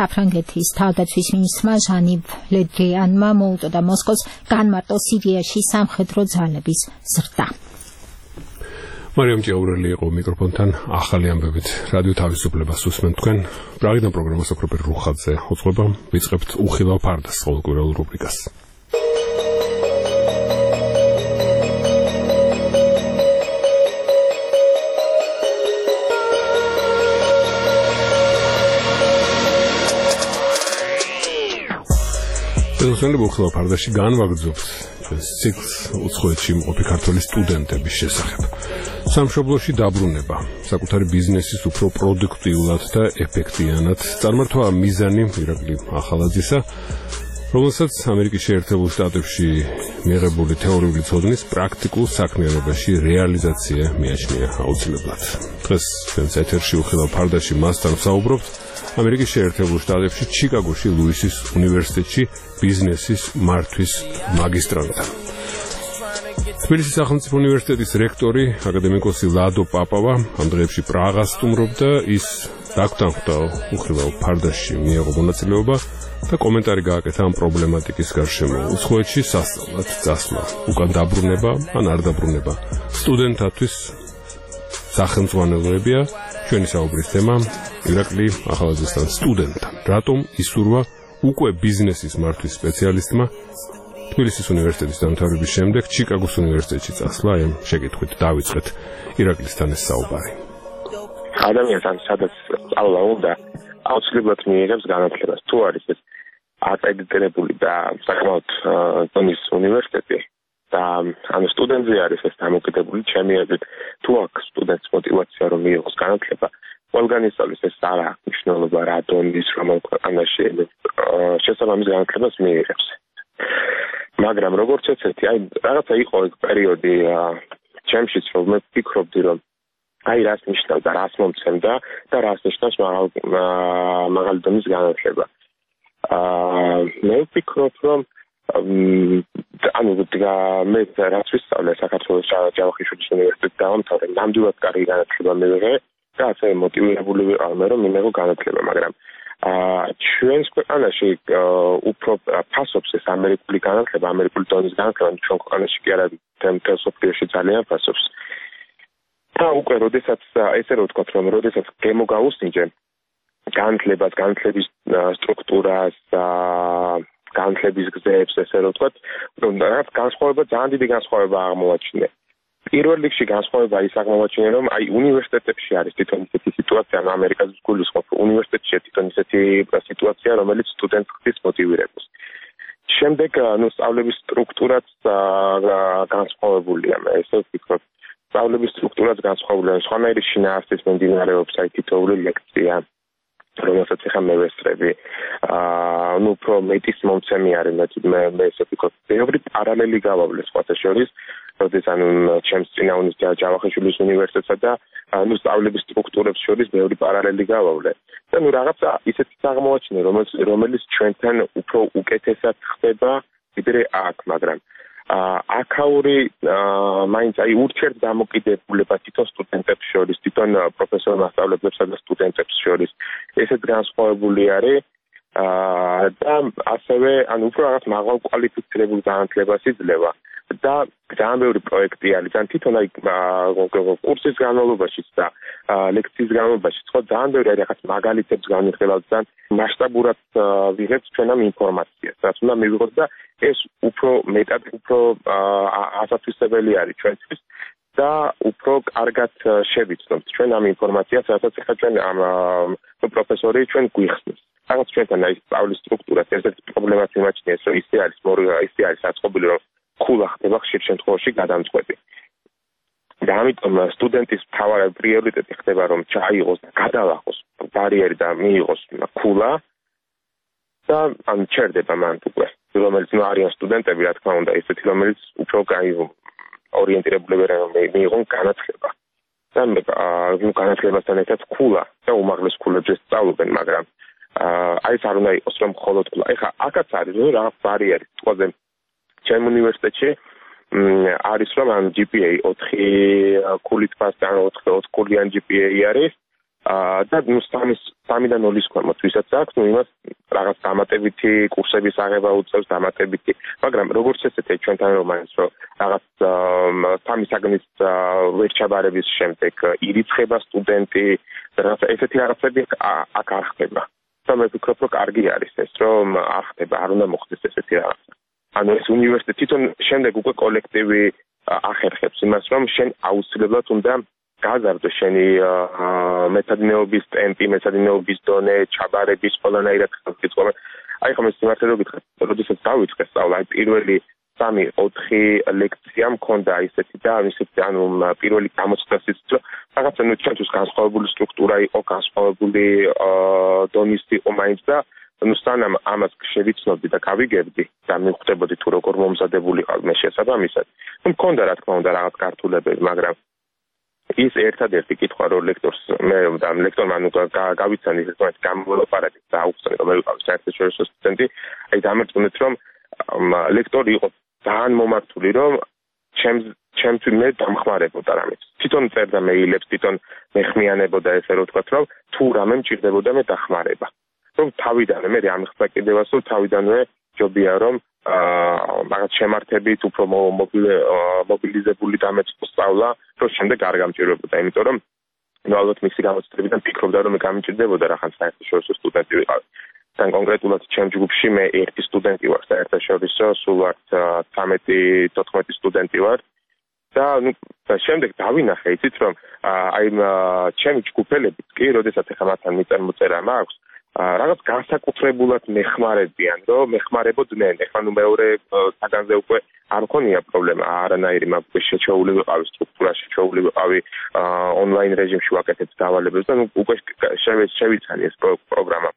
საფრანგეთის თავდაცვის მინისტრმა ჟანი ლე დრიანმა მოუწოდა მოსკოვს განმარტო სირიაში სამხედრო ძალების ზრდა. მარიამ ჭიაურელი იყო მიკროფონთან ახალი ამბებით რადიო თავისუფლებას უსმენთ თქვენ პრაღიდან პროგრამა სოფროპერ რუხაძე უწყება ვიწყებთ უხილავ ფარდას ყოველკვირეულ რუბრიკას ეს უხილავ ფარდაში განვაგრძობთ ციკლს უცხოეთში მყოფი ქართველი სტუდენტების შესახებ. სამშობლოში დაბრუნება, საკუთარი ბიზნესის უფრო პროდუქტიულად და ეფექტიანად წარმართვა მიზანი ირაკლი ახალაძისა, რომელსაც ამერიკის შეერთებულ შტატებში მიღებული თეორიული ცოდნის პრაქტიკულ საქმიანობაში რეალიზაცია მიაჩნია აუცილებლად. დღეს ჩვენს ეთერში უხილავ ფარდაში მასთან ვსაუბრობთ ამერიკის შეერთებულ შტატებში ჩიკაგოში ლუისის უნივერსიტეტში ბიზნესის მართვის მაგისტრანტთან. თბილისის სახელმწიფო უნივერსიტეტის რექტორი აკადემიკოსი ლადო პაპავა ამ დღეებში პრაღას სტუმრობდა, ის დაგტანხმდა უხილავ ფარდაში მიიღო მონაწილეობა და კომენტარი გააკეთა ამ პრობლემატიკის გარშემო. უცხოეთში სასწავლად წასვლა, უკან დაბრუნება ან არ დაბრუნება სტუდენტთათვის სახელმძღვანელოებია ჩვენი საუბრის თემა. ირაკლი ახალაძესთან სტუდენტთან რატომ ისურვა უკვე ბიზნესის მართვის სპეციალისტმა თბილისის უნივერსიტეტის დამთავრების შემდეგ ჩიკაგოს უნივერსიტეტში წასვლა? ამ შეკითხვით დავიწყეთ ირაკლისთან ეს საუბარი. ადამიანს სადაც სწავლა უნდა აუცილებლად მიიღებს განათლებას. თუ არის ეს აკრედიტებული და საკმაოდ დონის უნივერსიტეტი და ანუ სტუდენტზე არის ეს დამოკიდებული, ჩემი აზრით, თუ აქვს სტუდენტს мотиваცია რომ მიიღოს განათლება, ყველგან ისწავლის ეს არ აქვს მნიშვნელობა რა დონის რომელ ქვეყანაში შესაბამის განათლებას მიიღებს. მაგრამ როგორც ეცეთი, აი რაღაცა იყო ეგ პერიოდი ჩემშიც, რომ მე ვფიქრობდი, რომ აი რას ნიშნავდა, რას მომცემდა და რას ნიშნავს მაღალი დონის განათლება. მე ვფიქრობ, რომ ანუ მე რაც ვისწავლე საქართველოს ჯავახიშვილის უნივერსიტეტში დავამთავრე, ნამდვილად კარგი განათლება მივიღე და ასე მოტივირებული ვიყავ რომ მიმეღო განათლება, მაგრამ ჩვენს ქვეყანაში უფრო ფასობს ეს ამერიკული განათლება, ამერიკული დონის განათლება, ჩვენ ქვეყანაში კი არა, მთელ სოფლიოში ძალიან ფასობს. და უკვე როდესაც ესე რომ ვთქვათ, რომ როდესაც გემოგაუსინჯე განათლებას, განათლების სტრუქტურას, განათლების გზებს, ესე რომ ვთქვათ, რაღაც განსხვავება, ძალიან დიდი განსხვავება აღმოაჩინე. პირველ რიგში განსხვავება ის აღმოაჩინე, რომ აი უნივერსიტეტებში არის თვითონ ისეთი სიტუაცია, ანუ ამერიკაზის გულისხმობ უნივერსიტეტში თვითონ ისეთი სიტუაცია, რომელიც სტუდენტს ხდის მოტივირებას. შემდეგ ანუ სწავლების სტრუქტურაც განსხვავებულია, მე ესე ვფიქრობ. სწავლების სტრუქტურაც განსხვავებულია, სხვანაირი შინაარსით მიმდინარეობს აი თითოეული ლექცია, რომელსაც ახლა მე ვესწრები. ანუ უფრო მეტის მომცემი არის, მე ესე ვფიქრობ, ბევრი პარალელი გავავლე სხვათა შორის, როდეს ანუ ჩემს წინააღმდეგ ჯავახიშვილის უნივერსიტეტსა და ანუ სწავლების სტრუქტურებს შორის ბევრი პარალელი გავავლე. და ნუ რაღაცა ისეთი აღმოაჩინე, რომელიც ჩვენთან უფრო უკეთესად ხდება, ვიდრე აქ, მაგრამ აქაური მაინც აი ურთიერთდამოკიდებულება თვითონ სტუდენტებს შორის, თვითონ პროფესორ მასწავლებლებსა და სტუდენტებს შორის ესეც განსხვავებული არის და ასევე ანუ უფრო რაღაც მაღალ კვალიფიცირებულ განათლებას იძლევა. და ძალიან ბევრი პროექტი არის, ძალიან თვითონ აი კურსის განმავლობაშიც და ლექციის განმავლობაშიც ხო ძალიან ბევრი არის რაღაც მაგალითებს განიხილავთ და მასშტაბურად ვიღებთ ჩვენ ამ ინფორმაციას, რაც უნდა მივიღოთ და ეს უფრო მეტად უფრო ასათვისებელი არის ჩვენთვის და უფრო კარგად შევიცნობთ ჩვენ ამ ინფორმაციას, რასაც ახლა ჩვენ ამ პროფესორი ჩვენ გვიხსნის. რაღაც ჩვენთან აი სწავლის სტრუქტურას ერთ-ერთი პრობლემაც იმაჩნიეს, რომ ისე არის აწყობილი, რომ ქულა ხდება ხშირ შემთხვევაში გადამწყვეტი. და ამიტომ სტუდენტის მთავარი პრიორიტეტი ხდება, რომ ჩაიღოს და გადალახოს ბარიერი და მიიღოს ქულა და ან ჩერდება მან უკვე, რომელიც არიან სტუდენტები, რა თქმა უნდა, ისეთი, რომელიც უფრო ორიენტირებულები რომ მიიღონ განათლება. და განათლებასთან ერთად ქულა და უმაღლეს ქულებზე სწავლობენ, მაგრამ აი ეს არ უნდა იყოს, რომ მხოლოდ ქულა. ეხლა აქაც არის რაღაც ბარიერი, თქოზე ჩემ უნივერსიტეტში არის რომ GPA 4 ქულით ფასთან 4 ქულიან GPA არის და ნუ 3-დან 0-ის ქვემოთ ვისაც აქვს, ნუ იმას რაღაც დამატებითი კურსების აღება უწევს, დამატებითი, მაგრამ როგორც ესეთი ჩვენთან რომ არის, რომ რაღაც 3 საგნის ვერჩაბარების შემდეგ ირიცხება სტუდენტი, რაღაც ესეთი რაღაცები აქ არ ხდება. და მე ვფიქრობ, რომ კარგი არის ეს, რომ არ ხდება, არ უნდა მოხდეს ესეთი რაღაცა. ანუ ეს უნივერსიტეტი თვითონ შემდეგ უკვე კოლექტივი ახერხებს იმას, რომ შენ აუცილებლად უნდა გაზარდო შენი მეცადინეობის ტემპი, მეცადინეობის დონე, ჩაბარების ყველანაირად ხალხი. აი ხომ ეს სიმართლე რომ გითხრათ, როდესაც დავიწყე სწავლა, აი პირველი 3-4 ლექცია მქონდა ისეთი და ისეთი, ანუ პირველი გამოცხადაც რომ რაღაცა ნუ ჩვენთვის განსხვავებული სტრუქტურა იყო, განსხვავებული დონის იყო მაინც და ნუ სანამ ამას შევიცნობდი და გავიგებდი და მივხვდებოდი თუ როგორ მომზადებული ყავ მე შესაბამისად. ნუ მქონდა რა თქმა უნდა რაღაც გართულებები, მაგრამ ის ერთადერთი კითხვა რომ ლექტორს მე და ლექტორმა ნუ გავიცანი ერთმანეთს გამოლაპარაკეთ და აუხსნე რომ მე ვიყავ საერთაშორისო სტუდენტი, აი დამერწმუნეთ რომ ლექტორი იყო ძალიან მომართული რომ ჩემთვის მე დამხმარებოდა რამე. თვითონ წერდა მეილებს, თვითონ მეხმიანებოდა ესე რომ ვთქვათ რომ თუ რამე მჭირდებოდა მე დახმარება. რომ თავიდანვე მე ამ ხსნა კიდევაც რომ თავიდანვე ჯობია რომ რაღაც შემართებით უფრო მობილიზებული დამეწყო სწავლა, რომ შემდეგ არ გამჭირდებოდა, იმიტომ რომ ნუ ალბათ მისი გამოცდილებიდან ფიქრობდა რომ მე გამჭირდებოდა რაღაც საერთაშორისო სტუდენტი ვიყავ. თან კონკრეტულად ჩემ ჯგუფში მე ერთი სტუდენტი ვარ საერთაშორისო, სულ ვართ 13-14 სტუდენტი ვარ. და ნუ შემდეგ დავინახე იცით რომ აი ჩემი ჯგუფელებიც კი, როდესაც ახლა მათთან მიწერ-მოწერა მაქვს, რაღაც განსაკუთრებულად მეხმარებიან, რომ მეხმარებოდნენ. ეხლა ნუ მეორე საგანზე უკვე არ მქონია პრობლემა, არანაირი მაგ შეჩეული ვიყავი სტრუქტურა, შეჩეული ვიყავი ონლაინ რეჟიმში ვაკეთებ დავალებებს და ნუ უკვე შევიცანი ეს პროგრამა.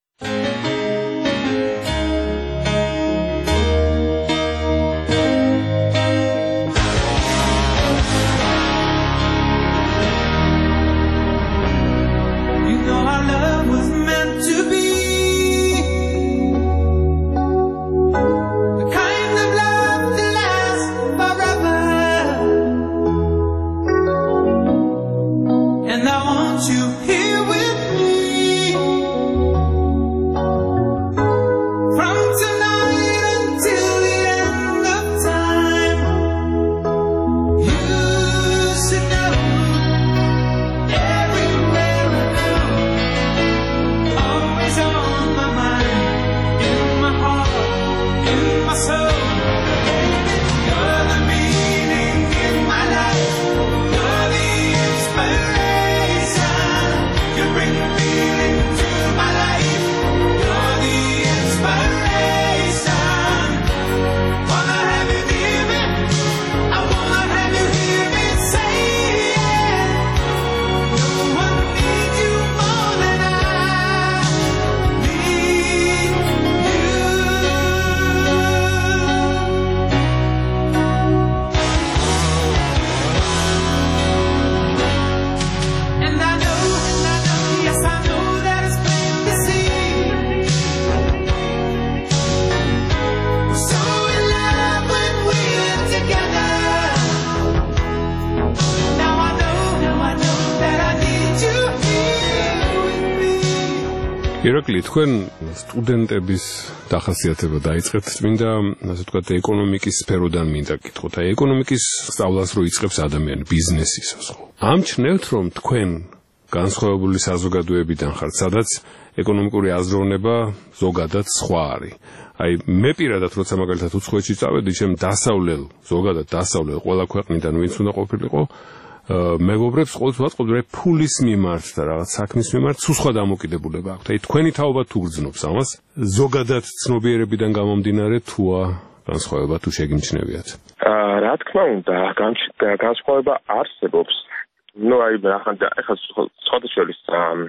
ირაკლი, თქვენ სტუდენტების დახასიათება დაიწყეთ, მინდა ასე ვთქვათ, ეკონომიკის სფეროდან მინდა გითხოთ. აი, ეკონომიკის სწავლას რო იწყებს ადამიანი ბიზნესისას, ხო? ამჩნევთ, რომ თქვენ განსხვავებული საზოგადოებიდან ხართ, სადაც ეკონომიკური აზროვნება ზოგადად სხვა არის. აი, მე პირადად როცა მაგალითად უცხოეთში წავედი, ჩემ ზოგადად დასავლელ ყველა ქვეყნიდან ვინც უნდა ყოფილიყო, მეგობრებს ყოველთვის ვაწყობდი, რომ ფულის მიმართ და რაღაც საქმის მიმართ სულ სხვა დამოკიდებულება აქვთ. აი, თქვენი თაობა თუ გრძნობს ამას, ზოგადად ცნობიერებიდან გამომდინარე თუა განსხვავება თუ შეგიმჩნევიათ? რა თქმა უნდა, განსხვავება არსებობს. ნუ აი, ახლა სხვადასხვის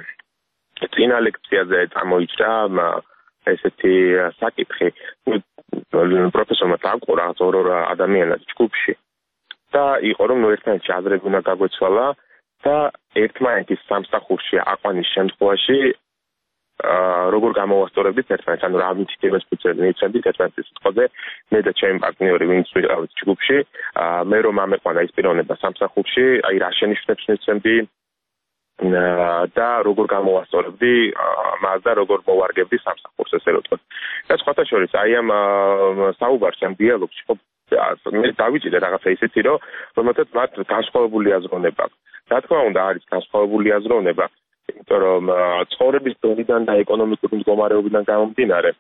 წინა ლექციაზე წამოიჭრა ესეთი საკითხი. პროფესორმა დააყო რაღაც ორ ადამიანად ჯგუფში. და იყო რომ ნუ ერთმანეთში აზრები უნდა გაგვეცვალა და ერთმანეთის სამსახურში აყვანის შემთხვევაში როგორ გამოვასწორებდით ერთმანეთს, ანუ რა მითითებას მიცემდით ერთმანეთის სიტყვაზე, მე და ჩემი პარტნიორი ვინც ვიყავით ჯგუფში, მე რომ ამეყვანა ის პიროვნება სამსახურში, აი რა შენიშვნებს მიცემდი, და როგორ გამოვასწორებდი მას და როგორ მოვარგებდი სამსახურს, ესე რომ ვთქვათ. და სხვათა შორის აი ამ საუბარში, ამ დიალოგში ხო მე დავიჭირე რაღაცა ისეთი, რომელთაც მათ განსხვავებული აზროვნება აქვს. რა თქმა უნდა, არის განსხვავებული აზროვნება, იმიტომ რომ ცხოვრების დონიდან და ეკონომიკური მდგომარეობიდან გამომდინარე,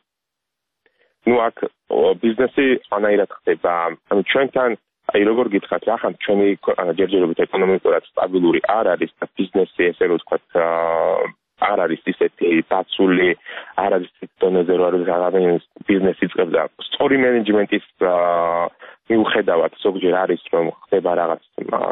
აქ ბიზნესი ანაირად ხდება. ანუ ჩვენთან აი როგორ გითხრათ, ახლა ჩვენი ქვეყანა ჯერჯერობით ეკონომიკურად სტაბილური არ არის და ბიზნესი ესე რომ ვთქვათ არ არის ისეთი დაცული, არ არის ისეთ დონეზე, რომ რაღაც ბიზნესი იწყებს და სწორი მენეჯმენტის მიუხედავად ზოგჯერ არის რომ ხდება რაღაც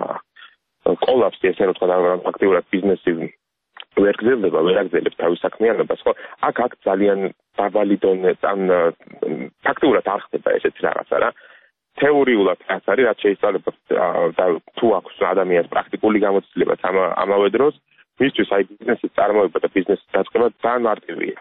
კოლაფსი, ესე რომ ვთქვათ, ფაქტიურად ბიზნესი ვერ აგრძელებს თავის საქმიანობას, ხო? აქ ძალიან დაბალი დონე ან ფაქტიურად არ ხდება ესეთი რაღაცა რა. თეორიულად რაც არის, რაც შეიძლება და თუ აქვს ადამიანს პრაქტიკული გამოცდილებაც ამავე დროს, მისთვის აი ბიზნესის წარმოება და ბიზნესის დაწყება ძალიან მარტივია.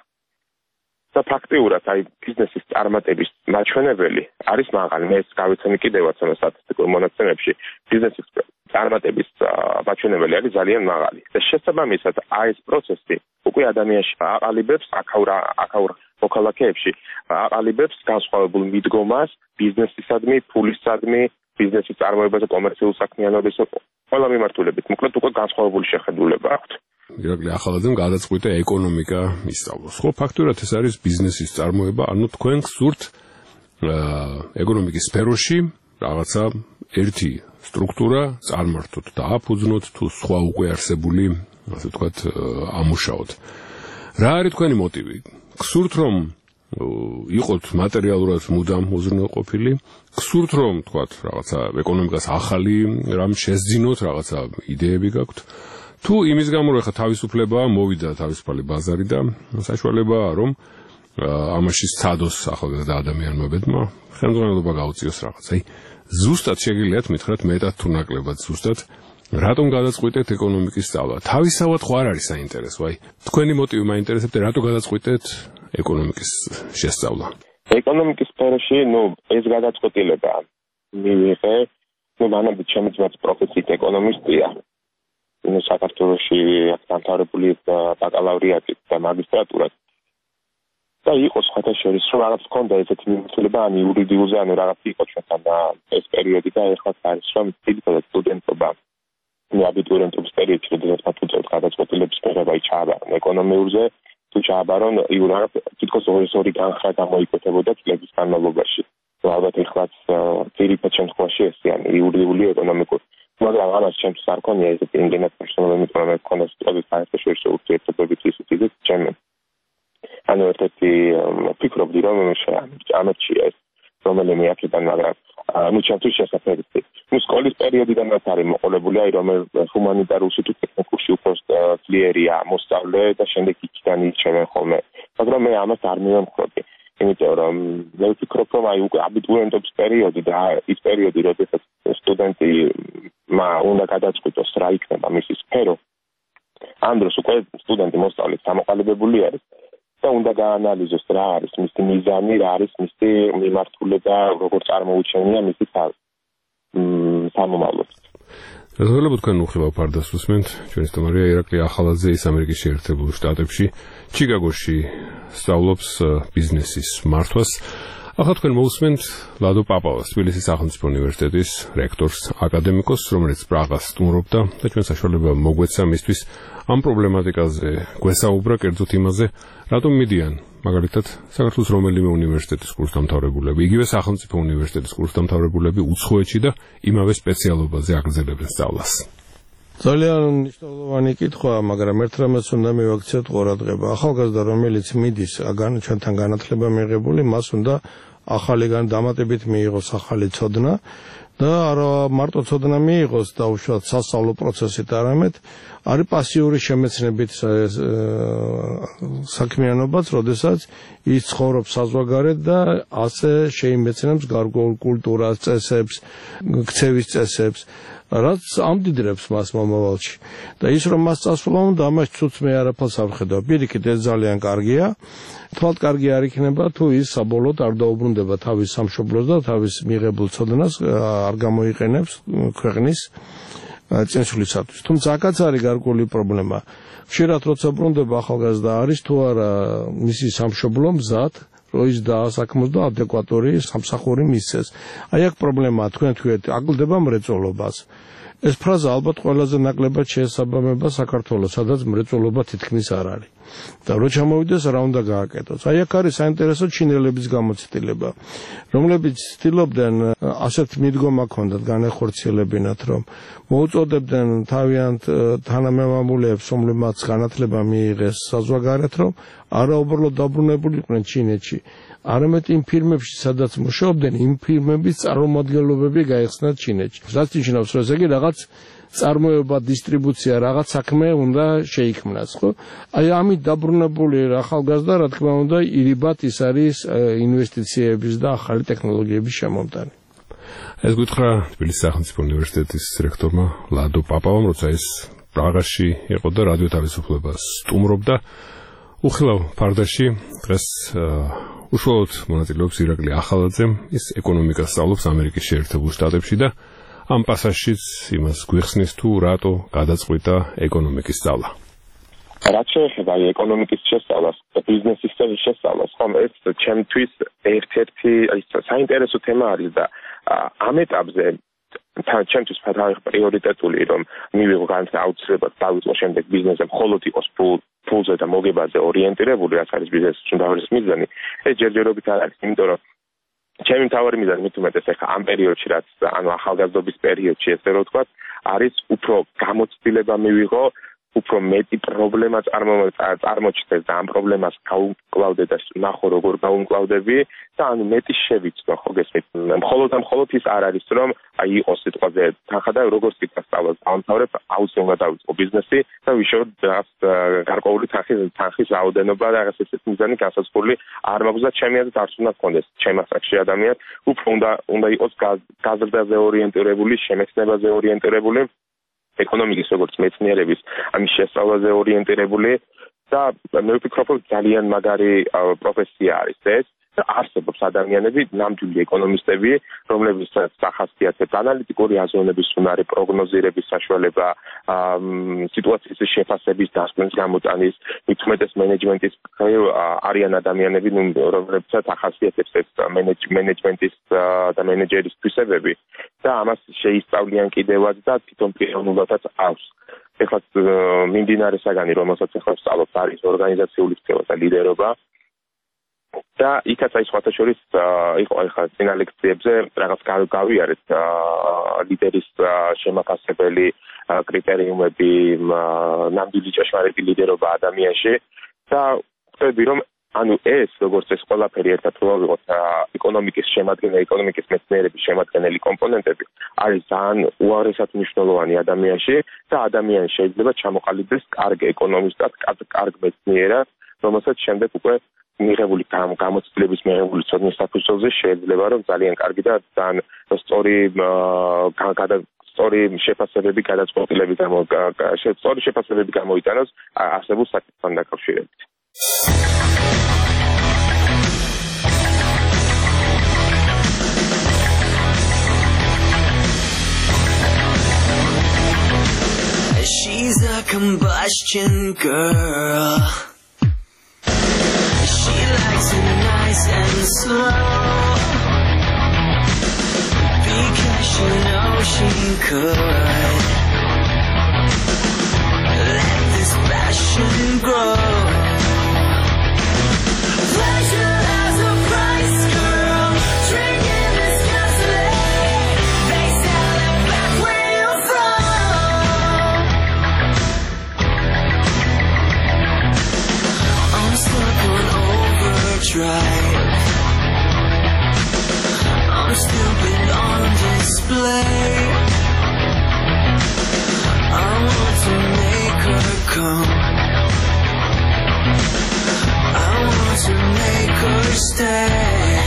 და ფაქტიურად აი ბიზნესის წარმატების მაჩვენებელი არის მაღალი. მე ეს გავიცანი კიდევაც ამ სტატისტიკურ მონაცემებში, ბიზნესის წარმატების მაჩვენებელი არის ძალიან მაღალი. და შესაბამისად აი ეს პროცესი უკვე ადამიანში აყალიბებს აქაურ მოქალაქეებში აყალიბებს განსხვავებულ მიდგომას ბიზნესისადმი, ფულისადმი, ბიზნესის წარმოება და კომერციულ საქმიანობის ყველა მიმართულებით. მოკლედ უკვე განსხვავებული შეხედულება აქვთ. ირაკლი ახალაძემ გადაწყვიტა ეკონომიკა ისწავლოს. ხო, ფაქტურად ეს არის ბიზნესის წარმოება, ანუ თქვენ გსურთ ეკონომიკის სფეროში რაღაცა ერთი სტრუქტურა წარმართოთ და აფუძნოთ თუ სხვა უკვე არსებული, ასე ვთქვათ, ამუშაოთ. რა არის თქვენი მოტივი? გსურთ რომ იყოთ მატერიალურად მუდამ უზრუნველყოფილი, გსურთ რომ ვთქვათ რაღაცა ეკონომიკას ახალი რამ შესძინოთ, რაღაცა იდეები გაქვთ, თუ იმის გამო რომ ხა თავისუფლება მოვიდა თავისუფალი ბაზარი და საშუალებაა რომ ამაში სცადოს ახალგაზრდა ადამიანმა ბედმა ხელმძღვანელობა გაუწიოს რაღაც. აი ზუსტად შეგიძლიათ მითხრათ მეტად თუ ნაკლებად ზუსტად რატომ გადაწყვიტეთ ეკონომიკის სწავლა? თავისთავად ხო არ არის საინტერესო? აი თქვენი მოტივი მაინტერესებთ, რატო გადაწყვიტეთ ეკონომიკის შესწავლა? ეკონომიკის სფეროში, ეს გადაწყვეტილება მივიღე, მანამდე ჩემი ძმაც პროფესიით ეკონომისტია. საქართველოში დამთავრებული ბაკალავრიატით და მაგისტრატურად. და იყო სხვათა შორის, რომ რაღაც ჰქონდა ესეთი მიმართულება, ან იურიდიულზე, ანუ რაღაც იყო ჩვენთან და ეს პერიოდი და ეხლაც არის, რომ თითქოს სტუდენტობა აბიტურიენტობის პერიოდში, როდესაც მათ უწევთ გადაწყვეტილების მიღება ჩააბარონ ეკონომიურზე, თუ ჩააბარონ იურიდიულად თითქოს ორი განხრა გამოიკვეთებოდა წლების განმავლობაში. ალბათ ეხლაც ძირითად შემთხვევაში ესეა იურიდიული ეკონომიკური. მაგრამ ამას ჩემთვის არ ქონია ესეთი იმდენად პერსონალური მიტოვება მქონდა სიტუაციის საერთაშორისო ურთიერთობებით ისეთი ჩემი. ანუ ერთ-ერთი ფიქრობდი რომ ამერჩია ეს რომელიმე აქედან, მაგრამ ჩემთვის შესაძლებელი. სკოლის პერიოდიდანაც არის მოყოლებული, აი რომ ჰუმანიტარულში თუ ტექნიკურში უფრო ძლიერია მოსწავლე და შემდეგ იქიდან ირჩევენ ხოლმე. მაგრამ მე ამას არ მივამხრობდი. იმიტომ რომ მე ვფიქრობ, რომ აი უკვე აბიტურიენტობის პერიოდი და ის პერიოდი, როდესაც სტუდენტი უნდა გადაწყვიტოს რა იქნება მისი სფერო. ამ დროს უკვე სტუდენტი მოსწავლედ გამოყალიბებული არის და უნდა გაანალიზოს რა არის მისი მიზანი, რა არის მისი მიმართულება, როგორ წარმოუჩენია მისი სამომავლოდ. Разговаривали თქვენ უხილავ ფარდას უსმენთ, ჩვენი სტუმარია ირაკლი ახალაძე, ის ამერიკის შეერთებულ შტატებში, ჩიკაგოში სწავლობს ბიზნესის მართვას. ახლა თქვენ მოусმენთ ლადო პაპავას, თბილისის სახელმწიფო უნივერსიტეტის რექტორს, აკადემიკოსს, რომელიც პრაღას სტუმრობდა და ჩვენ საშუალება მოგვეცა მისთვის ამ პრობლემატიკაზე გვესაუბრა, კერძოდ იმაზე, რატომ მიდიან მაგალითად საქართველოს რომელიმე უნივერსიტეტის კურსდამთავრებულები, იგივე სახელმწიფო უნივერსიტეტის კურსდამთავრებულები უცხოეთში და იმავე სპეციალობაზე აგრძელებენ სწავლას. ძალიან მნიშვნელოვანი კითხვაა, მაგრამ ერთ რამეს უნდა მივაქციოთ ყურადღება. ახალგაზრდა, რომელიც მიდის ჩვენთან განათლება მიღებული, მას უნდა ახალი დამატებით მიიღოს ახალი ცოდნა და არა მარტო ცოდნა მიიღოს და უშუალოდ სასწავლო პროცესით, არამედ არის პასიური შემეცნებით საქმიანობაც, როდესაც ის ცხოვრობს საზღვარგარეთ და ასე შეიმეცნებს გარკვეულ კულტურას, წესებს, ქცევის წესებს, რაც ამდიდრებს მას მომავალში. და ის რომ მას წასვლა უნდა, ამას ცუც მე არაფერს არ ვხედავ. პირიქით, ეს ძალიან კარგია. თვალთ კარგი არ იქნება, თუ ის საბოლოოდ არ დაუბრუნდება თავის სამშობლოს და თავის მიღებულ ცოდნას არ გამოიყენებს ქვეყნის წინსვლისათვის. თუმცა აქაც არის გარკვეული პრობლემა. ხშირად როცა ბრუნდება ახალგაზრდა არის თუ არა მისი სამშობლო მზად ის დაასაქმოს და ადეკვატური სამსახური მისცეს. აი აქ პრობლემაა თქვენ აკლდება მრეწველობას. ეს ფრაზა ალბათ ყველაზე ნაკლებად შეესაბამება საქართველოს, სადაც მრეწველობა თითქმის არ არის. და რო ჩამოვიდეს რა უნდა გააკეთოს. აი აქ არის საინტერესო ჩინელების გამოცდილება, რომლებიც ცდილობდნენ ასეთ მიდგომა ქონდათ განეხორციელებინათ, რომ მოუწოდებდნენ თავიანთ თანამემამულეებს, რომლებმაც განათლება მიიღეს საზღვარგარეთ, რომ არა უბრალოდ დაბრუნებულიყვნენ ჩინეთში, არამედ იმ ფირმებში, სადაც მუშაობდნენ, იმ ფირმების წარმომადგენლობები გაიხსნათ ჩინეთში. რაც ნიშნავს, რომ ესე იგი რაღაც წარმოება, დისტრიბუცია, რაღაც საქმე უნდა შეიქმნას, ხო? აი ამით დაბრუნებული ახალგაზრდა, რა თქმა უნდა, ირიბად ის არის ინვესტიციების და ახალი ტექნოლოგიების შემომტანი. ეს გითხრა თბილისის სახელმწიფო უნივერსიტეტის რექტორმა ლადო პაპავამ, როცა ის პრაღაში იყო და რადიო თავისუფლებას სტუმრობდა. უხილავ ფარდაში დღეს უშუალოდ მონაწილეობს ირაკლი ახალაძე, ის ეკონომიკას სწავლობს ამერიკის შეერთებულ შტატებში და ამ პასაჟშიც იმას გვიხსნის თუ რატო გადაწყვიტა ეკონომიკის სწავლა. რაც შეეხება ეკონომიკის შესწავლას, ბიზნესის შესწავლას, ხომ ეს ჩემთვის ერთ-ერთი საინტერესო თემა არის და ამ ეტაპზე ჩემთვის პრიორიტეტული რომ მივიღო განათლება აუცილებლად დავიწყო შემდეგ ბიზნესზე მხოლოდ იყოს ფულზე და მოგებაზე ორიენტირებული, რაც არის ბიზნესის უმთავრესი მიზანი. ეს ჯერჯერობით არ არის, იმიტომ რომ ჩემი მთავარი მიზანი მით უმეტეს ახლა ამ პერიოდში, რაც ანუ ახალგაზრდობის პერიოდში, ესე რომ ვთქვათ, არის უფრო გამოცდილება მივიღო, უფრო მეტი პრობლემა წარმოჩნდეს და ამ პრობლემას გავუმკლავდე და ნახო როგორ გავუმკლავდები და ანუ მეტი შევიცნო, ხო გესმით? მხოლოდ ის არ არის რომ აი იყოს სიტყვაზე თანხა და როგორც კითხვა სწავლას დავამთავრებ, აუცილებლად დავიწყო ბიზნესი და ვიშოვ გარკვეული თანხის რაოდენობა და რაღაც ესეთი მიზანი განსაზღვრული არ მაქვს და ჩემი აზრით არც უნდა გქონდეს ჩემ ასაკში ადამიანი, უფრო უნდა იყოს გაზრდაზე ორიენტირებული, შემეცნებაზე ორიენტირებული, ეკონომიკის როგორც მეცნიერების ამის შესწავლაზე ორიენტირებული და მე ვფიქრობ, რომ ძალიან მაგარი პროფესია არის ეს. არსებობს ადამიანები, ნამდვილი ეკონომისტები, რომლებსაც სახასიათებს ანალიტიკური აზროვნების უნარი, პროგნოზირების საშუალება, სიტუაციის შეფასების დასკვნის გამოტანის, მით უმეტეს მენეჯმენტის არიან ადამიანები, რომლებსაც ახასიათებს ეს მენეჯმენტის და მენეჯერის თვისებები და ამას შეისწავლიან კიდევაც და თვითონ პიროვნულადაც აქვს. ეხლა მიმდინარე საგანი, რომელსაც ეხლა ვსწავლობ, არის ორგანიზაციული ქცევა და ლიდერობა. და იქაც აი სხვათა შორის იყო ახლა წინა ლექციებზე რაღაც გავიარეთ ლიდერის შემაფასებელი კრიტერიუმები, ნამდვილი ჭეშმარიტი ლიდერობა ადამიანში და ვხვდები რომ ანუ ეს როგორც ეს ყველაფერი ერთად რო ავიღოთ ეკონომიკის შემადგენელი, ეკონომიკის მეცნიერების შემადგენელი კომპონენტები არის ძალიან უაღრესად მნიშვნელოვანი ადამიანში და ადამიანი შეიძლება ჩამოყალიბდეს კარგ ეკონომისტად, კარგ მეცნიერად, რომელსაც შემდეგ უკვე მიღებული გამოცდილების მიღებული ცოდნის საფუძველზე შეიძლება რომ ძალიან კარგი და ძალიან სწორი შეფასებები გამოიტანოს არსებულ საკითხთან დაკავშირებით. She's a combustion girl. She likes it nice and slow because she knows she could let this passion grow. Pleasure has a price, girl. Drinking this gasoline, they sell it back where you're from. I'm stuck on overdrive. I'm stupid on display. I want to make her come. I want to make her stay.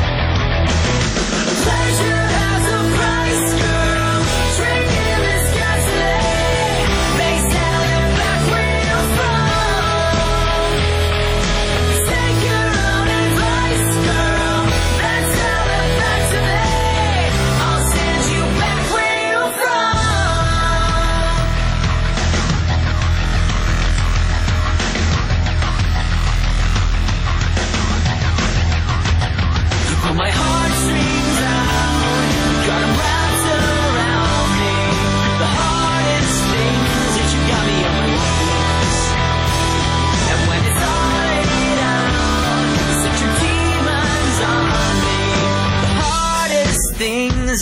Pleasure has a price, girl. Drinking this gasoline, they sell it back where you're from. Take your own advice, girl. Then sell it back to me. I'll send you back where you're from.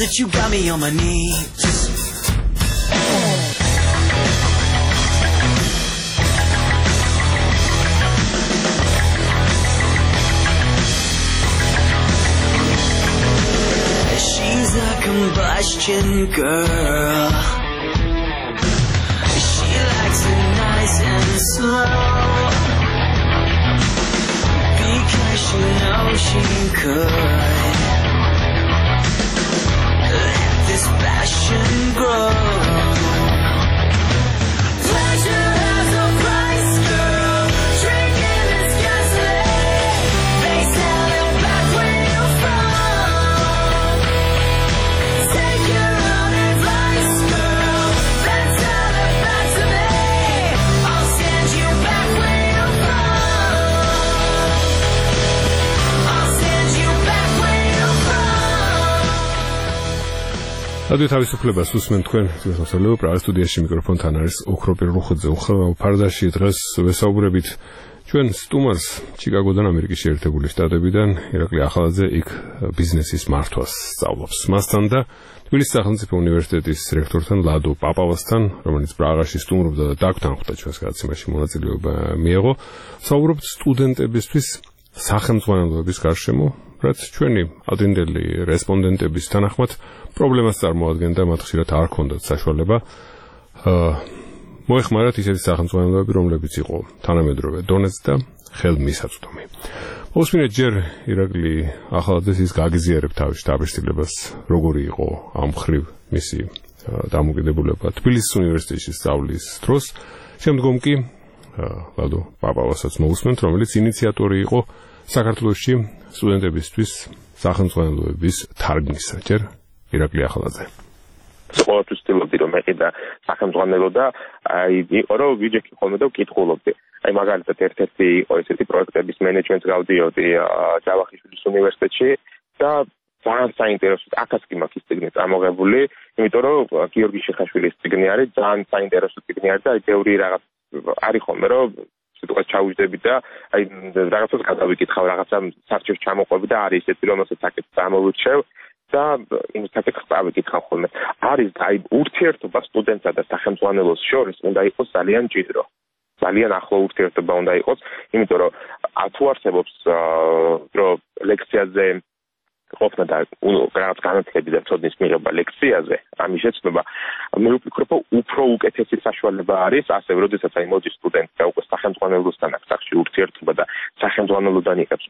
that you got me on my knees. She's a combustion girl. She likes it nice and slow because she knows she could let this passion grow. Pleasure has no price, girl. Drinking is gasoline. They sell it back where you're from. Take your own advice, girl. Then tell it back to me. I'll send you back where you're from. I'll send you back where you're from. რადიო თავისუფლებას უსმენთ თქვენ ძვირსასწავლო პრაღის სტუდიაში მიკროფონთან არის ოქროპირ რუხოძე. უხარდაში დღეს ვესაუბრებით ჩვენ სტუმარს ჩიკაგოდან ამერიკის შეერთებული შტატებიდან ირაკლი ახალაძე იქ ბიზნესის მართვას სწავლობს. მასთან და თბილისის სახელმწიფო უნივერსიტეტის რექტორთან ლადო პაპავასთან, რომელიც პრაღაში სტუმრობდა და დაგთანხმდა ჩვენს გადაცემაში მონაწილეობა მიეღო, საუბრობთ სტუდენტებისთვის სახელმძღვანელოების გარშემო, რაც ჩვენი ადრინდელი რესპონდენტების თანახმად პრობლემას წარმოადგენდა, მათ ხშირად არ ჰქონდათ საშუალება მოეხმარათ ისეთი სახელმძღვანელოები, რომლებიც იყო თანამედროვე დონეზე და ხელმისაწვდომი. მოსმინეთ ჯერ ირაკლი ახალაძეს ის გაგიზიარებ თავის შტაბ-შტილებას, როგორი იყო ამ მხრივ მისი დამოკიდებულება თბილისის უნივერსიტეტში სწავლის დროს. შემდგომ კი ლადო პაპავასაც მოვუსმენთ, რომელიც ინიციატორი იყო საქართველოში სტუდენტებისთვის სახელმძღვანელოების თარგმნისა. ჯერ ირაკლი ახალაძე. ყოველთვის ვცდილობდი რომ მეყიდა სახელმძღვანელო და იყო რომ ვიჯექი ხოლმე და ვკითხულობდი. მაგალითად ერთ-ერთი იყო ესეთი პროექტების მენეჯმენტს გავდიოდი ჯავახიშვილის უნივერსიტეტში და ძალიან საინტერესო აქაც კი მაქვს ის წიგნი წამოღებული, იმიტომ რომ გიორგი შეხაშვილის წიგნი არის, ძალიან საინტერესო წიგნი არის და ბევრი რაღაც არის ხოლმე რომ სიტყვას ჩავუჯდები და რაღაცას გადავიკითხავ, რაღაცა სარჩევს ჩამოყვები და არის ესეთი რომელსაც აქეთ წამოვირჩევ და იმ საკითხს წავიკითხავ ხოლმე. არის და ურთიერთობა სტუდენტსა და სახელმძღვანელოს შორის უნდა იყოს ძალიან მჭიდრო. ძალიან ახლო ურთიერთობა უნდა იყოს, იმიტომ რომ თუ არსებობს რომ ლექციაზე ყოფნა და რაღაც განათლები და ცოდნის მიღება ლექციაზე, ამის შეცნობა, მე ვფიქრობ, უფრო უკეთესი საშუალება არის, ასე როდესაც მოდის სტუდენტი და უკვე სახელმძღვანელოსთან აქვს სახში ურთიერთობა და სახელმძღვანელოდან იღებს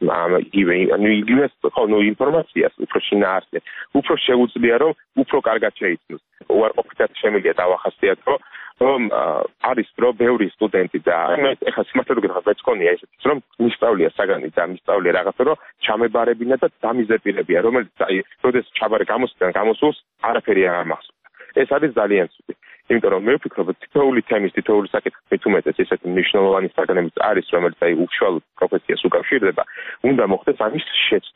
იგივე ინფორმაციას, უფრო შინაარსზე, უფრო შეუძლია რომ უფრო კარგად შეიცნოს. უარყოფითად შემიძლია დავახასიათო, რომ არის რომ ბევრი სტუდენტი და ეხლა სიმართლე გითხრათ, მეც გქონია ესეც რომ მისწავლია საგანი და მისწავლია რაღაცა რომ ჩამებარებინა და დამიზეპირებია, რომელიც როდესაც ჩაბარე გამოსულს არაფერი არ მახსოვს. ეს არის ძალიან ცუდი. იმიტომ რომ მე ვფიქრობ, თითოეული თემის, თითოეული საკითხის მით უმეტეს ესეთი მნიშვნელოვანი საგანებიც არის, რომელიც უშუალოდ პროფესიას უკავშირდება, უნდა მოხდეს ამის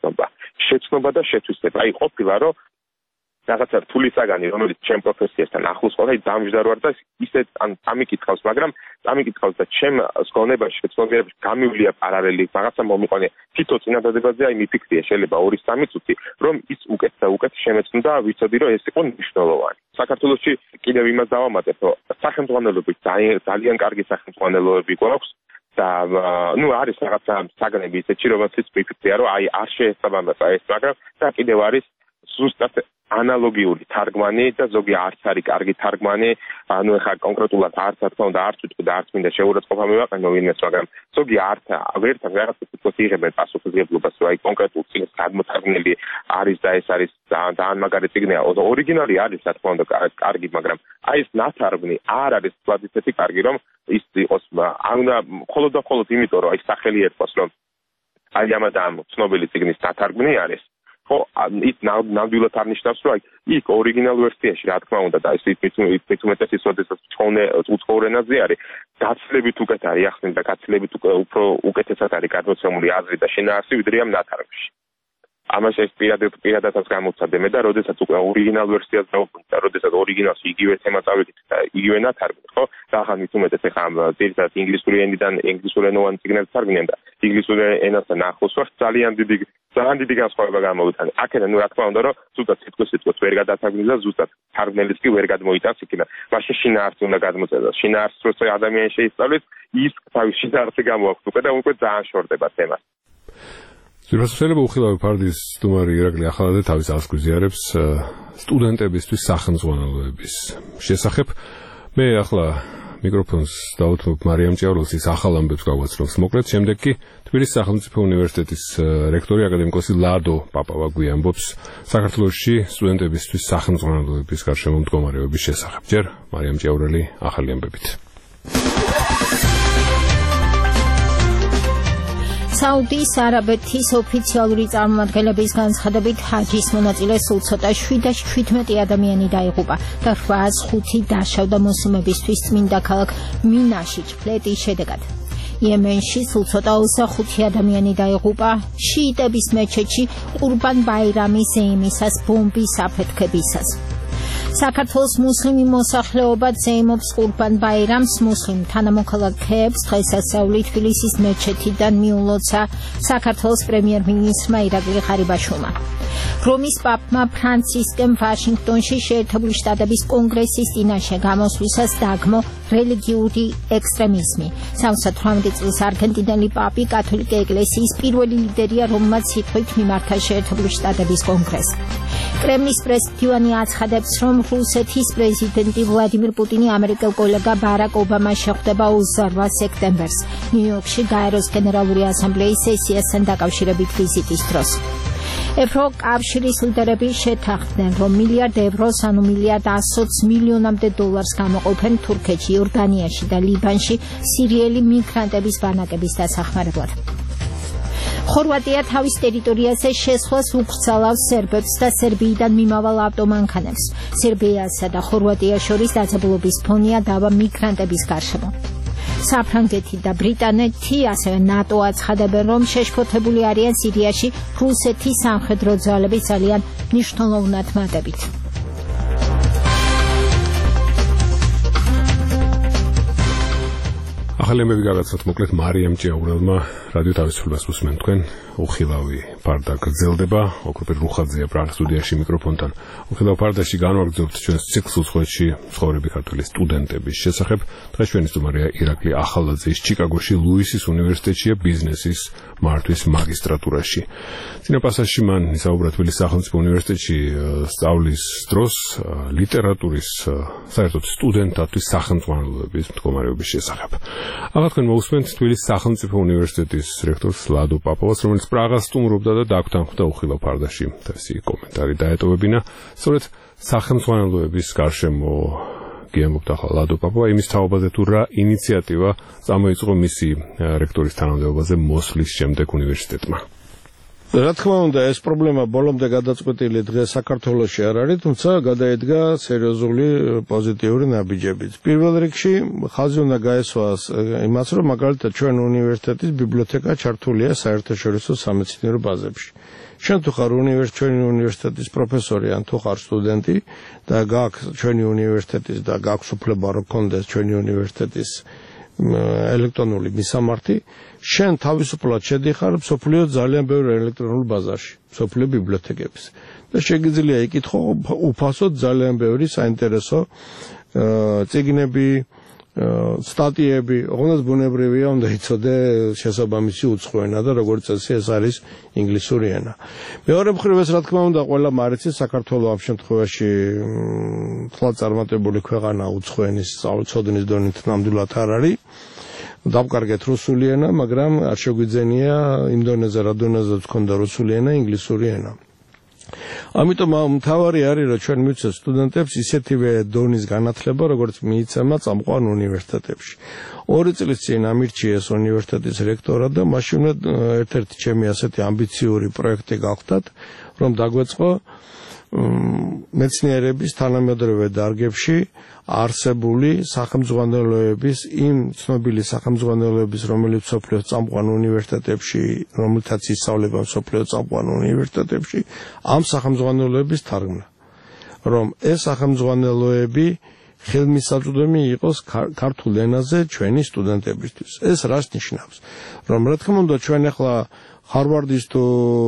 შეცნობა და შეთვისება. ყოფილა რომ რაღაცა რთული საგანი, რომელიც ჩემ პროფესიასთან ახლოს ყო და დამჯდარ ვარ და ისეთ ამიკითხავს, მაგრამ ამიკითხავს და ჩემ სკოლებში, შეცნობიერებში გამივლია პარალელი, რაღაცა მომიყვანე. თითო წინადადებაზე მიფიქრია შეიძლება 2-3 წუთი, რომ ის უკეთ და უკეთ შემეცნო და ვიცოდი რომ ეს იყო მნიშვნელოვანი. საქართველოში კიდევ იმას დავამატებ, რომ სახელმძღვანელოები ძალიან კარგი სახელმძღვანელოები გვაქვს და არის რაღაცა საგანები ისეთი, რომელსაც მიფიქრია, რომ არ შეესაბამება ეს, მაგრამ და კიდევ არის ზუსტად ანალოგიური თარგმანი და ზოგი არც არის კარგი თარგმანი, ეხლა კონკრეტულად არც რა თქმა უნდა არც ვიტყვი და არც მინდა შეურაცხყოფა მივაყენო ვინმეს, მაგრამ ზოგი არც ვერთან რაღაცა თვითონ იღებენ პასუხისმგებლობას, რომ კონკრეტულ წიგნს გადმოთარგმნილი არის და ეს არის ძალიან მაგარი წიგნია. ორიგინალი არის რა თქმა უნდა კარგი, მაგრამ ეს ნათარგმნი არ არის თქვათ ისეთი კარგი, რომ ის იყოს უნდა მხოლოდ და მხოლოდ იმიტომ, რომ სახელი ერქვა, რომ ამ ცნობილი წიგნის ნათარგმნი არის. ხო, ის ნამდვილად არნიშნავს, რომ იქ ორიგინალ ვერსიაში რა თქმა უნდა და ის მით უმეტეს ის როდესაც უცხოურ ენაზე არის, გაცილებით უკეთ არის ახსნილი და გაცილებით უფრო უკეთესად არის გადმოცემული აზრი და შინაარსი ვიდრე ამ ნათარგმნში. ამას ეს პირადადაც გამოვცადე მე და როდესაც უკვე ორიგინალ ვერსიას დავუბრუნდა, როდესაც ორიგინალში იგივე თემა წავიდით და იგივე ნათარგმნით, ხო? და ახლა მით უმეტეს ეხლა ამ ძირითადად ინგლისური ენიდან ინგლისურენოვანი წიგნებს თარგმნიან და ინგლისური ენასთან ახლოს ვარ, ძალიან დიდი განსხვავება გამოვიდა. აქედან რა თქმა უნდა, რომ ზუსტად სიტყვით ვერ გადათარგმნილ და ზუსტად თარგმნელიც კი ვერ გადმოიტანს იქიდან. მაშინ შინაარსი უნდა გადმოწერდეს. შინაარსს როცა ადამიანი შეისწავლებს, ის თავის შინაარსი გამოაქვს უკვე და უკვე ძალიან შორდება თემა. შეიძლება უხილავი ფარდის სტუმარი ირაკლი ახალაძე თავის ას გვიზიარებს სტუდენტებისთვის სახელმძღვანელოების შესახებ. მე ახლა მიკროფონს დავუთმობ მარიამ ჭიაურელს ახალ ამბებს გავაცნობს. მოკლედ შემდეგ კი თბილისის სახელმწიფო უნივერსიტეტის რექტორი აკადემიკოსი ლადო პაპავა გვიამბობს საქართველოში სტუდენტებისთვის სახელმძღვანელოების გარშემო მდგომარეობის შესახებ. ჯერ მარიამ ჭიაურელი ახალი ამბებით. საუდის არაბეთის ოფიციალური წარმომადგენლების განცხადებით ჰაჯის მონაწილე სულ ცოტა 717 ადამიანი დაიღუპა და 805 დაშავდა მუსლიმებისთვის წმინდა ქალაქ მინაში ჭფლეტის შედეგად. იემენში სულ ცოტა 25 ადამიანი დაიღუპა შიიტების მეჩეთში ყურბან ბაირამის ზეიმისას ბომბის აფეთქებისას. საქართველოს მუსლიმი მოსახლეობა ზეიმობს ყურბან ბაირამს მუსლიმ თანამოქალაქეებს დღესასწაული თბილისის მეჩეთიდან მიულოცა საქართველოს პრემიერ-მინისტრმა ირაკლი ღარიბაშვილმა. რომის პაპმა ფრანცისკემ ვაშინგტონში შეერთებული შტატების კონგრესის წინაშე გამოსვლისას დაგმო რელიგიური ექსტრემიზმი. 78 წლის არგენტინელი პაპი კათოლიკე ეკლესიის პირველი ლიდერია, რომელმაც სიტყვით მიმართა შეერთებული შტატების კონგრესს. კრემლის პრესდივანი აცხადებს, რომ რუსეთის პრეზიდენტი ვლადიმირ პუტინი ამერიკელ კოლეგა ბარაკ ობამას შეხვდება 28 სექტემბერს ნიუ-იორკში გაეროს გენერალური ასამბლეის სესიასთან დაკავშირებით ვიზიტის დროს. ევროკავშირის ლიდერები შეთანხმდნენ, რომ მილიარდ ევროს, ანუ მილიარდ 120 მილიონამდე დოლარს გამოყოფენ თურქეთში, იორდანიაში და ლიბანში სირიელი მიგრანტების ბანაკების დასახმარებლად. ხორვატია თავის ტერიტორიაზე შესვლას უკრძალავს სერბებს და სერბიიდან მიმავალ ავტომანქანებს. სერბიასა და ხორვატიას შორის დაძაბულობის ფონია დავა მიგრანტების გარშემო. საფრანგეთი და ბრიტანეთი, ასევე ნატო აცხადებენ, რომ შეშფოთებული არიან სირიაში რუსეთის სამხედრო ძალების ძალიან მნიშვნელოვნად მატებით. ახალი ამბები გაგაცნოთ მოკლედ მარიამ ჭიაურელმა რადიო თავისუფლებას უსმენთ თქვენ უხილავი ფარდა გრძელდება ოქროპირ რუხაძეა პრაღის სტუდიაში მიკროფონთან უხილავ ფარდაში განვაგრძობთ ჩვენს ციკლს უცხოეთში ცხოვრები ქართული სტუდენტების შესახებ დღეს ჩვენი სტუმარია ირაკლი ახალაძე ის ჩიკაგოში ლუისის უნივერსიტეტშია ბიზნესის მართვის მაგისტრატურაში წინაპასაჟში მან ისაუბრა თბილისის სახელმწიფო უნივერსიტეტში სწავლის დროს ლიტერატურის საერთოდ სტუდენტთათვის სახელმძღვანელოების მდგომარეობის შესახებ ახლა თქვენ მოусმენთ თბილისის სახელმწიფო უნივერსიტეტის რექტორს ლადო პაპოვას, რომელიც პრაღას სტუმრობდა და დაგვთანხმდა უხილავ ფარდაში. ეს კომენტარი დაეტოვებინა. სწორედ სახელმძღვანელოების გარშემო გიამბობდა ახლა ლადო პაპოვა იმის თაობაზე თუ რა ინიციატივა წამოიწყო მისი რექტორის თანამდებობაზე მოსვლის შემდეგ უნივერსიტეტმა. რა თქმა უნდა, ეს პრობლემა ბოლომდე გადაწყვეტილი დღეს საქართველოში არ არის, თუმცა გადაედგა სერიოზული პოზიტიური ნაბიჯებიც. პირველ რიგში ხაზი უნდა გაესვას იმას, რომ მაგალითად ჩვენ უნივერსიტეტის ბიბლიოთეკა ჩართულია საერთაშორისო სამეცნიერო ბაზებში. ჩვენ თუ ხარ ჩვენი უნივერსიტეტის პროფესორი ან თუ ხარ სტუდენტი და გაქვს ჩვენი უნივერსიტეტის და გაქვს უფლება რომ გქონდეს ჩვენი უნივერსიტეტის ელექტრონული მისამართი, შენ თავისუფლად შედიხარ მსოფლიო ძალიან ბევრ ელექტრონულ ბაზარში, მსოფლიო ბიბლიოთეკების. და შეგიძლია იკითხო უფასოდ ძალიან ბევრი საინტერესო წიგნები, სტატიები, ოღონდ ბუნებრივია უნდა იცოდე შესაბამისი უცხო ენა და როგორც წესი ეს არის ინგლისური ენა. მეორე მხრივ ეს რა თქმა უნდა ყველა მარიცის საქართველოს ამ შემთხვევაში თვალ წარმატებული ქვეყანა უცხო ენის სწავლცოდნის დონით ნამდვილად არ არის. დავკარგეთ რუსული ენა, მაგრამ არ შეგვიძენია იმ დონეზე რა დონეზეც ქონდა რუსული ენა, ინგლისური ენა. ამიტომ მთავარი არის რომ ჩვენ მივცეთ სტუდენტებს ისეთივე დონის განათლება, როგორც მიიცემა წამყვან უნივერსიტეტებში. 2 წლის წინ ამირჩიეს უნივერსიტეტის რექტორად და მაშინ ერთ-ერთი ჩემი ასეთი ამბიციური პროექტი გავხდათ, რომ დაგვეწყო მეცნიერების თანამედროვე დარგებში არსებული სახელმძღვანელოების იმ ცნობილი სახელმძღვანელოების, რომელიც სოფლიოს წამყვან უნივერსიტეტებში, რომელთაც ისწავლება სოფლიოს წამყვან უნივერსიტეტებში, ამ სახელმძღვანელოების თარგმნა. რომ ეს სახელმძღვანელოები ხელმისაწვდომი იყოს ქართულ ენაზე ჩვენი სტუდენტებისთვის. ეს რას ნიშნავს? რომ რა თქმა უნდა ჩვენ ახლა ჰარვარდის თუ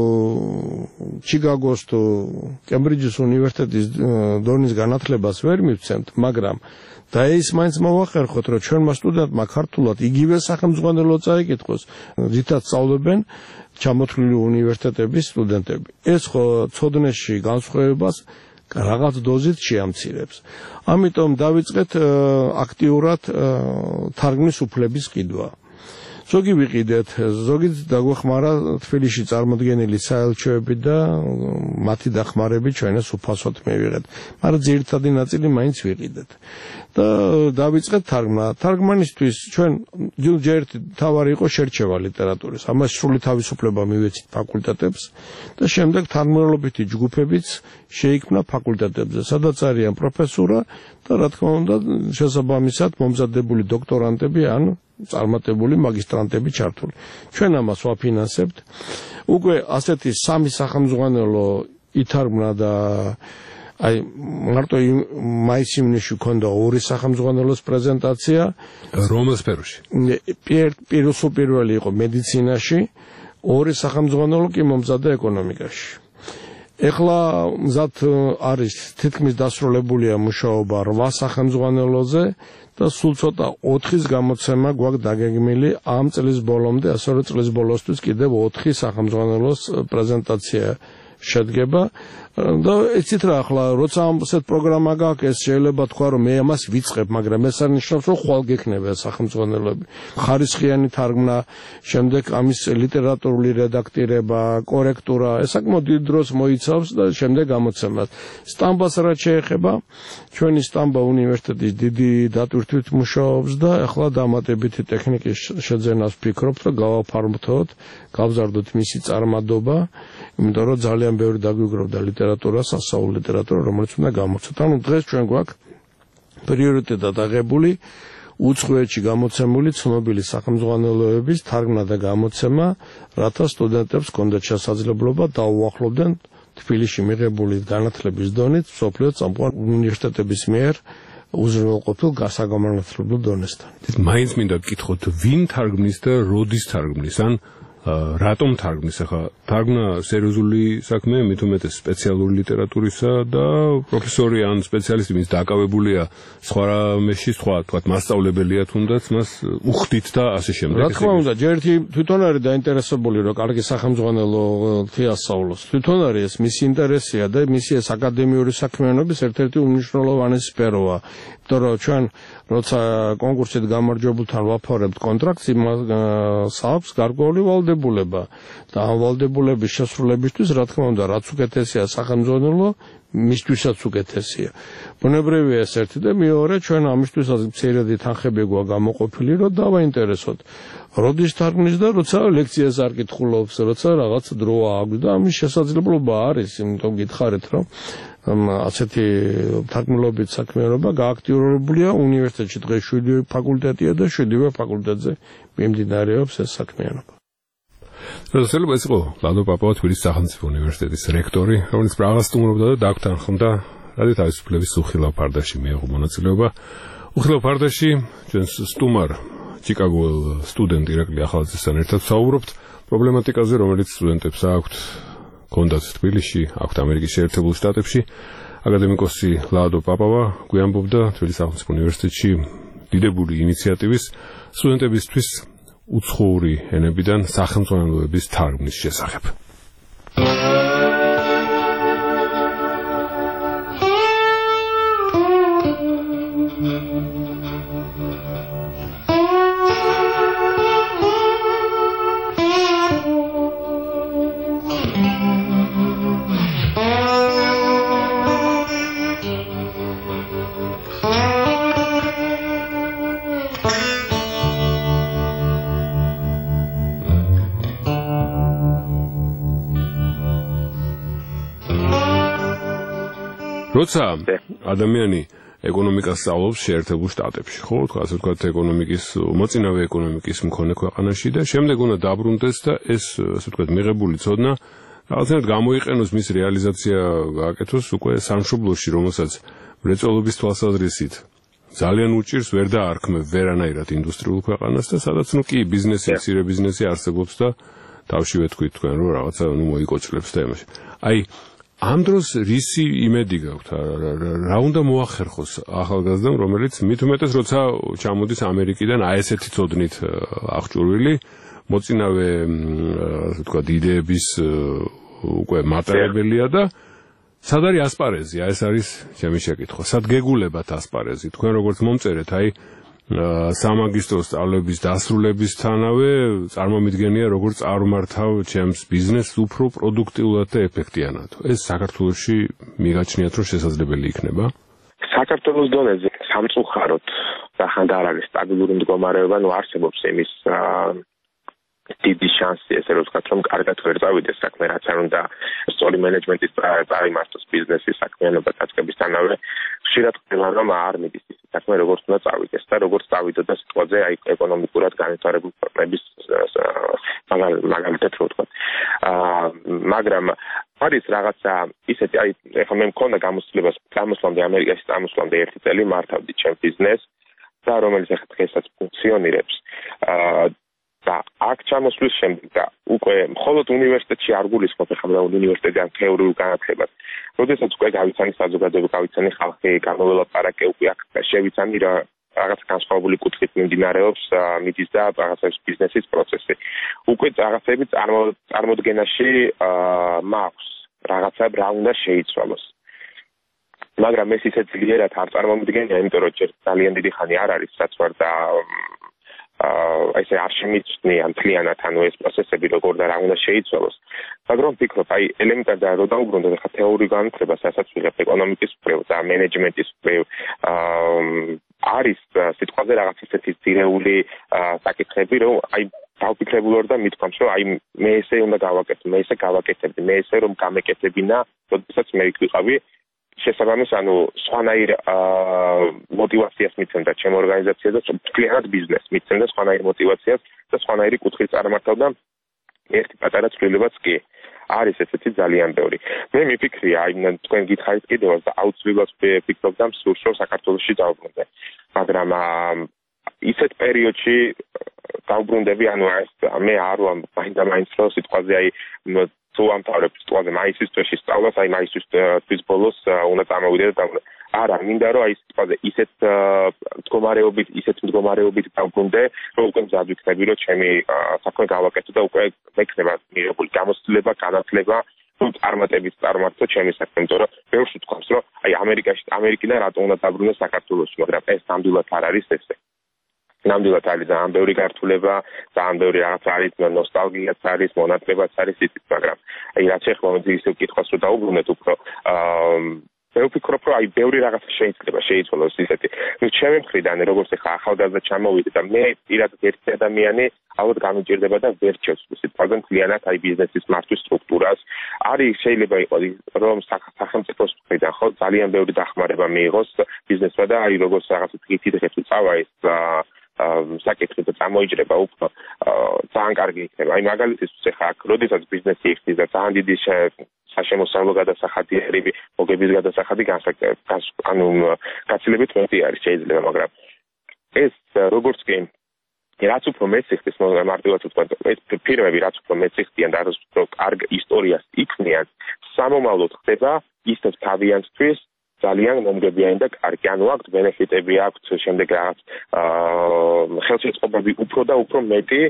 ჩიკაგოს თუ კემბრიჯის უნივერსიტეტის დონის განათლებას ვერ მივცემთ, მაგრამ და ის მაინც მოვახერხოთ, რომ ჩვენმა სტუდენტმა ქართულად იგივე სახელმძღვანელო წაიკითხოს, რითაც სწავლობენ ჩამოთვლილი უნივერსიტეტების სტუდენტები. ეს ხო ცოდნაში განსხვავებას რაღაც დოზით შეამცირებს. ამიტომ დავიწყეთ აქტიურად თარგმნის უფლების ყიდვა. ზოგი ვიყიდეთ, ზოგი დაგვეხმარა თბილისში წარმოდგენილი საელჩოები და მათი დახმარებით ჩვენს უფასოდ მივიღეთ. მაგრამ ძირითადი ნაწილი მაინც ვიყიდეთ. და დავიწყეთ თარგმნა. თარგმანისთვის ჩვენ ჯერ თავარი იყო შერჩევა ლიტერატურის. ამას სრული თავისუფლება მივეცით ფაკულტეტებს და შემდეგ თარგმნელობითი ჯგუფებიც შეიქმნა ფაკულტეტებზე, სადაც არიან პროფესურა და რა თქმა უნდა შესაბამისად მომზადებული დოქტორანტები ან წარმატებული მაგისტრანტები ჩართული. ჩვენ ამას ვაფინანსებთ. უკვე ასეთი სამი სახელმძღვანელო ითარგმნა და აი მარტო მაის-ივნისში ქონდა ორი სახელმძღვანელოს პრეზენტაცია. რომელ სფეროში? პირველი იყო მედიცინაში, ორი სახელმძღვანელო კი მომზადდა ეკონომიკაში. ეხლა მზად არის თითქმის დასრულებულია მუშაობა 8 სახელმძღვანელოზე და სულ ცოტა 4-ის გამოცემა გვაქვს დაგეგმილი ამ წლის ბოლომდე, ასე რომ წლის ბოლოსთვის კიდევ 4 სახელმძღვანელოს პრეზენტაცია შედგება და იცით რა, ახლა როცა ასეთ პროგრამა გაქვს, ეს შეიძლება თქვა რომ მე ამას ვიწყებ, მაგრამ ეს არ ნიშნავს რომ ხვალ გექნება სახელმძღვანელოები. ხარისხიანი თარგმნა, შემდეგ ამის ლიტერატურული რედაქტირება, კორექტურა, ეს საკმაოდ დიდ დროს მოიცავს და შემდეგ გამოცემას. სტამბას რაც შეეხება, ჩვენი სტამბა უნივერსიტეტის დიდი დატვირთვით მუშაობს და ახლა დამატებითი ტექნიკის შეძენას ვფიქრობთ, რომ გავაფართოთ, გავზარდოთ მისი წარმადობა, იმიტომ რომ ძალიან ბევრი დაგვიგროვდა ლიტერატურა, სასაულ ლიტერატურა, რომელიც უნდა გამოცოთ. ანუ დღეს ჩვენ გვაქვს პრიორიტეტად აღებული უცხოეთში გამოცემული ცნობილი სახელმძღვანელოების თარგმნა და გამოცემა, რათა სტუდენტებს ჰქონდეთ შესაძლებლობა დაუახლოვდნენ თბილისში მიღებული განათლების დონით სოფლიოს წამყვან უნივერსიტეტების მიერ უზრუნველყოფილ გასაგანმანათლებლო დონესთან. მაინც მინდა ვკითხოთ, ვინ თარგმნის და როდის თარგმნის, ან რატომ თარგმნის? ახლა თარგმნა სერიოზული საქმეა, მით უმეტეს სპეციალური ლიტერატურისა და პროფესორი ან სპეციალისტი, ვინც დაკავებულია სხვა რამეში, სხვა თქვათ მასწავლებელია თუნდაც, მას უხდით და ასე შემდეგ. რა თქმა უნდა, ჯერ თვითონ არის დაინტერესებული, რომ კარგი სახელმძღვანელო თეასწავლოს. თვითონ არის ეს მისი ინტერესია და მისი ეს აკადემიური საქმიანობის ერთ-ერთი უმნიშვნელოვანესი სფეროა. იმიტომ რომ ჩვენ როცა კონკურსით გამარჯვებულთან ვაფორებთ კონტრაქტს, იმას აქვს გარკვეული ვალდებულება და ამ ვალდებულების შესრულებისთვის, რა თქმა უნდა, რაც უკეთესია სახელმძღვანელო, მისთვისაც უკეთესია. ბუნებრივია ეს ერთი და მეორე, ჩვენ ამისთვისაც მცირედი თანხები გვაქვს გამოყოფილი, რომ დავაინტერესოთ. როდის თარგმნის და როცა ლექციას არ კითხულობს, როცა რაღაც დრო აქვს და ამის შესაძლებლობა არის, იმიტომ გითხარით, რომ ასეთი თარგმნილობით საქმიანობა გააქტიურებულია უნივერსიტეტში. დღეს 7 ფაკულტეტია და 7 ფაკულტეტზე მიმდინარეობს ეს საქმიანობა. შეიძლება ეს იყო ლადო პაპავა, თბილისის სახელმწიფო უნივერსიტეტის რექტორი, რომელიც პრაღას სტუმრობდა და დაგვთანხმდა რადი თავისუფლების უხილავ ფარდაში მიიღო მონაწილეობა. უხილავ ფარდაში ჩვენს სტუმარ ჩიკაგოელ სტუდენტ ირაკლი ახალაძესთან ერთად საუბრობთ პრობლემატიკაზე, რომელიც სტუდენტებს აქვთ კონდაც თბილისში, აქვთ ამერიკის შეერთებულ შტატებში. აკადემიკოსი ლადო პაპავა გვიამბობდა თბილისის სახელმწიფო უნივერსიტეტში დიდებული ინიციატივის სტუდენტებისთვის უცხოური ენებიდან სახელმძღვანელოების თარგმნის შესახებ. როცა ადამიანი ეკონომიკას სწავლობს შეერთებულ შტატებში, ხო, ასე ვთქვათ, ეკონომიკის მოწინავე ეკონომიკის მქონე ქვეყანაში და შემდეგ უნდა დაბრუნდეს და ეს, ასე ვთქვათ, მიღებული ცოდნა რაღაცნაირად გამოიყენოს მის რეალიზაცია გააკეთოს უკვე სამშობლოში, რომელსაც მრეწველობის თვალსაზრისით ძალიან უჭირს, ვერ დაარქმევ ვერანაირად ინდუსტრიულ ქვეყანას და სადაც ნუ კი ბიზნესი, მცირე ბიზნესი არსებობს და თავშივე თქვით თქვენ რომ რაღაცა ნუ მოიკოჭლებს და იმაში. აი ამ დროს რისი იმედი გაქვთ, რა უნდა მოახერხოს ახალგაზრდამ, რომელიც მით უმეტეს როცა ჩამოდის ამერიკიდან აი ესეთი ცოდნით აღჭურვილი, მოწინავე ასე ვთქვათ იდეების უკვე მატარებელია და სად არის ასპარეზი? ეს არის ჩემი შეკითხვა. სად გეგულებათ ასპარეზი? თქვენ როგორც მომწერეთ, აი სამაგისტრო სწავლების დასრულებისთანავე წარმომიდგენია როგორ წარმართავ ჩემს ბიზნესს უფრო პროდუქტიულად და ეფექტიანად. ეს საქართველოში მიგაჩნიათ რომ შესაძლებელი იქნება? საქართველოს დონეზე სამწუხაროდ და არ არის სტაბილური მდგომარეობა, ნუ არსებობს იმის დიდი შანსი, ესე რომ ვთქვათ, რომ კარგად ვერ წავიდეს საქმე, რაც არ უნდა სწორი მენეჯმენტის წარიმართოს ბიზნესის საქმიანობა დაწყებისთანავე, ხშირად ხდება რომ არ მიდის ის საქმე, როგორც უნდა წავიდეს და როგორც წავიდოდა სიტყვაზე, აი ეკონომიკურად განვითარებული ქვეყნების მაგალითად რო ვთქვათ. მაგრამ არის რაღაცა ისეთი, აი ეხლა მე მქონდა გამოსვლამდე ამერიკაში წამოსვლამდე 1 წელი მართავდი ჩემ ბიზნესს და რომელიც ახლა დღესაც ფუნქციონირებს. და აქ ჩამოსვლის შემდეგ და უკვე მხოლოდ უნივერსიტეტში არ გულისხმობ ახლა უნივერსიტეტიდან თეორიულ განათლებას. როდესაც უკვე გავიცანი საზოგადოება, გავიცანი ხალხი, გამოველაპარაკე უკვე აქ შევიცანი რა რაღაც განსხვავებული კუთხით მიმდინარეობს მიდის და რაღაცა ბიზნესის პროცესი. უკვე რაღაცები წარმოდგენაში მაქვს რაღაცა რა უნდა შეიცვალოს. მაგრამ ეს ისე ძლიერად არ წარმომიდგენია, იმიტომ რომ ძალიან დიდი ხანი არ არის რაც ვარ და ესე არ შემიძლია მთლიანად ანუ ეს პროცესები როგორ და რა უნდა შეიცვალოს. მაგრამ ვფიქრობ, აი ელემენტარულად რომ დაუბრუნდეთ ახლა თეორიულ განათლებას, რასაც ვიღებ ეკონომიკის მხრივ და მენეჯმენტის მხრივ, არის სიტყვაზე რაღაც ისეთი ძირეული საკითხები, რომ აი დავფიქრებული ვარ და მithქვამს, რომ აი მე ესე უნდა გავაკეთო, მე ესე გავაკეთებდი, მე ესე რომ გამეკეთებინა, როდესაც მე ვიყავი შესაბამის, ანუ სხვანაირ мотивациას მიცემდა ჩემ ორგანიზაციას და მთლიანად ბიზნესს მიცემდა სხვანაირ мотивациას და სხვანაირი კუთხით წარმართავდა ერთი პატარა ცვლილებაც კი არის ესეთი ძალიან ბევრი. მე მიფიქრია, აი თქვენ გითხარით კიდევაც და აუცილებლად ვფიქრობ და მსურს რომ საქართველოში დავბრუნდე. მაგრამ ისეთ პერიოდში დავბრუნდები, ანუ ეს მე არ ვარ მაინც რომ სიტყვაზე აი თუ ამთავრებ სიტყვაზე მაისის თვეში სწავლას, აი მაისის თვის ბოლოს უნდა წამოვიდე და არა, მინდა რომ აი სიტყვაზე ისეთ მდგომარეობით დავბრუნდე, რომ უკვე მზად ვიქნები, რომ ჩემი საქმე გავაკეთო და უკვე მექნება მიღებული გამოცდილება, განათლება, რომ წარმართო ჩემი საქმე, იმიტომ რომ ბევრს ვთქვამს, რომ აი ამერიკიდან რატომ უნდა დაბრუნდეს საქართველოში, მაგრამ ეს ნამდვილად არ არის ესე. ნამდვილად არის ძალიან ბევრი გართულება, ძალიან ბევრი რაღაც არის, ნოსტალგიაც არის, მონათლებაც არის ისიც, მაგრამ აი რაც ეხლა ისე ვკითხავს, რომ დაუბრუნდეთ უფრო მე ვფიქრობ, რომ აი ბევრი რაღაცა შეიძლება შეიცვალოს ისეთი. ნუ ჩემი მხრიდან, როგორც ეხლა ახალგაზრდა ჩამოვიდე და მე პირადად ერთი ადამიანი ალბათ გამიჭირდება და ვერ ჩევს სიტყვაზე მთლიანად აი ბიზნესის მართვის სტრუქტურას. არის შეიძლება იყოს რომ სახელმწიფოს მხრიდან ხო ძალიან ბევრი დახმარება მიიღოს ბიზნესმა და აი როგორც რაღაცა დღით წავა ეს საკითხი და წამოიჭრება უფრო ძალიან კარგი იქნება. აი მაგალითისთვის ეხლა აქ როდესაც ბიზნესი იხდის და ძალიან დიდი საშემოსავლო გადასახადი არის, მოგების გადასახადი ანუ გაცილებით მეტი არის შეიძლება, მაგრამ ეს როგორც კი რაც უფრო მეციხდის მარტივად ვთქვათ, ეს ფირმები რაც უფრო მეციხდიან და რაც უფრო კარგ ისტორიას იქნიან, სამომავლოდ ხდება ისეთ თავიანთთვის ძალიან მომგებიანი და კარგი. ანუ აქვთ ბენეფიტები, აქვთ შემდეგ რაღაც ხელშეწყობები უფრო და უფრო მეტი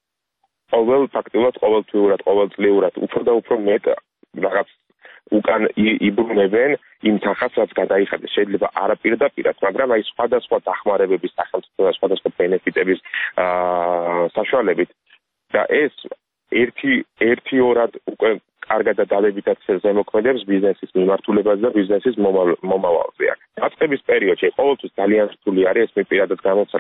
ყოველწლიურად უფრო და უფრო მეტ რაღაც უკან იბრუნებენ იმ თანხას, რაც გადაიხადეს. შეიძლება არა პირდაპირად, მაგრამ აი სხვადასხვა დახმარებების სახელმწიფო და სხვადასხვა ბენეფიტების საშუალებით და ეს ერთი-ორად უკვე კარგად და დადებითად ზემოქმედებს ბიზნესის მიმართულებაზე და ბიზნესის მომავალზე. დაწყების პერიოდში ყოველთვის ძალიან რთული არის, ეს მე პირადად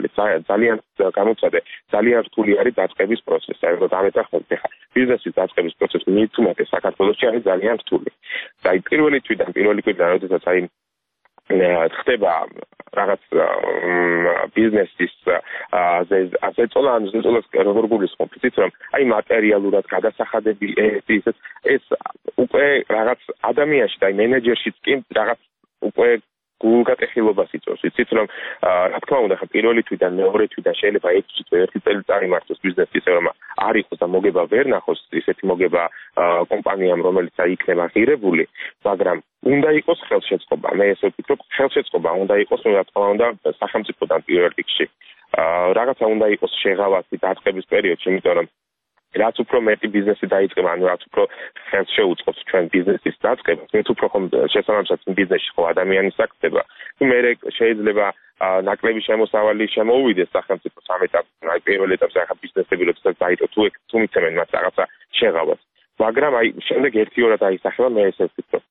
ძალიან რთული არის დაწყების პროცესი. აი რომ დამეთანხმებით, ხა ბიზნესის დაწყების პროცესი მithumetes საქართველოში არის ძალიან რთული. აი პირველი კვირიდან როდესაც აი ხდება რაღაც ბიზნესის ზეწოლა ან ზეწოლას როგორ გულისხმობთ იცით რომ აი მატერიალურად გადასახადები ეს უკვე რაღაც ადამიანში და აი მენეჯერშიც კი რაღაც უკვე გულგატეხილობას იწვევს იცით რომ რა თქმა უნდა ხა პირველი თვიდან მეორე თვიდან შეიძლება ერთი წელი მართოს ბიზნესი ისე რომ არ იყოს და მოგება ვერ ნახოს ისეთი მოგება კომპანიამ რომელიც აი იქნება ღირებული მაგრამ უნდა იყოს ხელშეწყობა მე ესე ვფიქრობ ხელშეწყობა უნდა იყოს რა თქმა უნდა სახელმწიფოდან პირველ რიგში რაღაცა უნდა იყოს შეღავათი დაწყების პერიოდში იმიტომ რომ რაც უფრო მეტი ბიზნესი დაიწყება, ანუ რაც უფრო ხელს შეუწყობს ჩვენ ბიზნესის დაწყებას, მით უფრო ხომ შესაბამისად ბიზნესში ხო ადამიანის აქცება. მე შეიძლება ნაკლები შემოსავალი შემოუვიდეს სახელმწიფოს ამ ეტაპზე, აი პირველ ეტაპზე ახლა ბიზნესები როდესაც დაიწყო თუ მიცემენ მას რაღაცა შეღავას. მაგრამ აი შემდეგ 1-2 დაისახება მე ესე ვფიქრობ.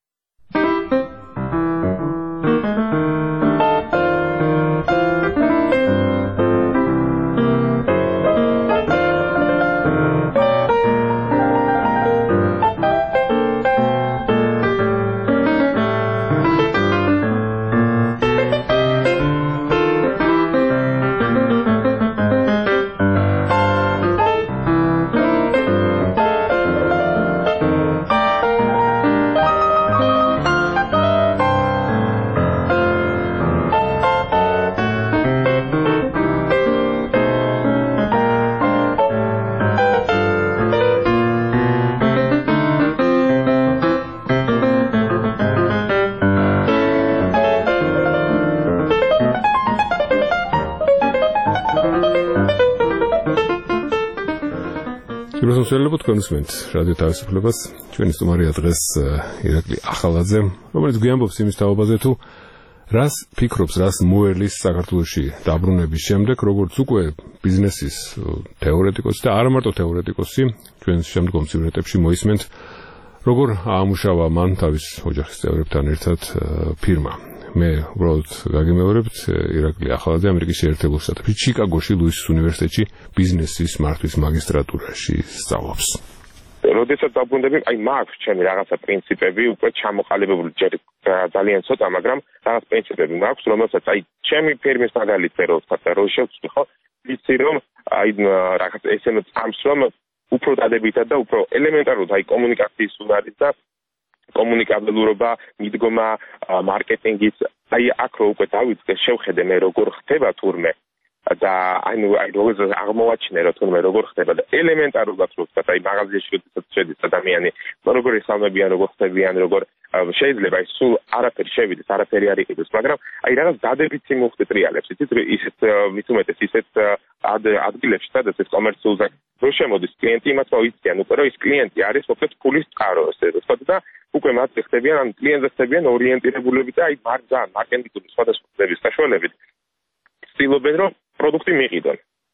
შეიძლება თქვენსმენთ რადიო თავისუფლებას ჩვენი სტუმარია დღეს ირაკლი ახალაძე რომელიც გვიამბობს იმის თაობაზე თუ რას ფიქრობს რას მოერლის საქართველოში დაბრუნების შემდეგ როგორც უკვე ბიზნესის თეორეტიკოსი და არა მარტო თეორეტიკოსი ჩვენს შემდგომ სიუჟეტებში მოისმენთ როგორ აამუშავა მან თავის ოჯახის წევრებთან ერთად ფირმა მე უბრალოდ გაგიმეორებთ ირაკლი ახალაძე ამერიკის შეერთებულ შტატებში ჩიკაგოში ლუისის უნივერსიტეტში ბიზნესის მართვის მაგისტრატურაში სწავლობს. როდესაც დაბრუნდები, აი მაქვს ჩემი რაღაცა პრინციპები, უკვე ჩამოყალიბებული ჯერ ძალიან ცოტა, მაგრამ რაღაც პრინციპები მაქვს, რომელსაც აი ჩემი ფირმის მაგალითზე რო შევწვდი, ხო, ვიცი რომ აი რაღაც ესენო წამს რომ უფრო დადებითად და უფრო ელემენტარულად აი კომუნიკაციის უნარი და კომუნიკაბელურობა, მიდგომა, მარკეტინგის, აი აქ რო უკვე დავიწყე, შევხედე მე როგორ ხდება თურმე და აი როგორ აღმოვაჩინე რომ თურმე როგორ ხდება და ელემენტარულად რო ვთქვა, აი მაღაზიაში როდესაც შედის ადამიანი, როგორ იხსნებიან, როგორ ხდებიან, როგორ შეიძლება ის სულ არაფერი შევიდეს, არაფერი არ იყიდეს, მაგრამ აი რაღაც დადებითი მოხდე ტრიალებს, იცით ისეთ მით უმეტეს ისეთ ადგილებში, სადაც ეს კომერციულზე რო შემოდის კლიენტი, იმას მოიციან უკვე რომ ის კლიენტი არის მოკლედ ფულის წყარო ესე ვთქვა და უკვე მათ ხდებიან ან კლიენტზე ხდებიან ორიენტირებულები და აი ძალიან მარკეტინგული სხვადასხვა ხდების საშუალებით ცდილობენ რომ პროდუქტი მიიღონ.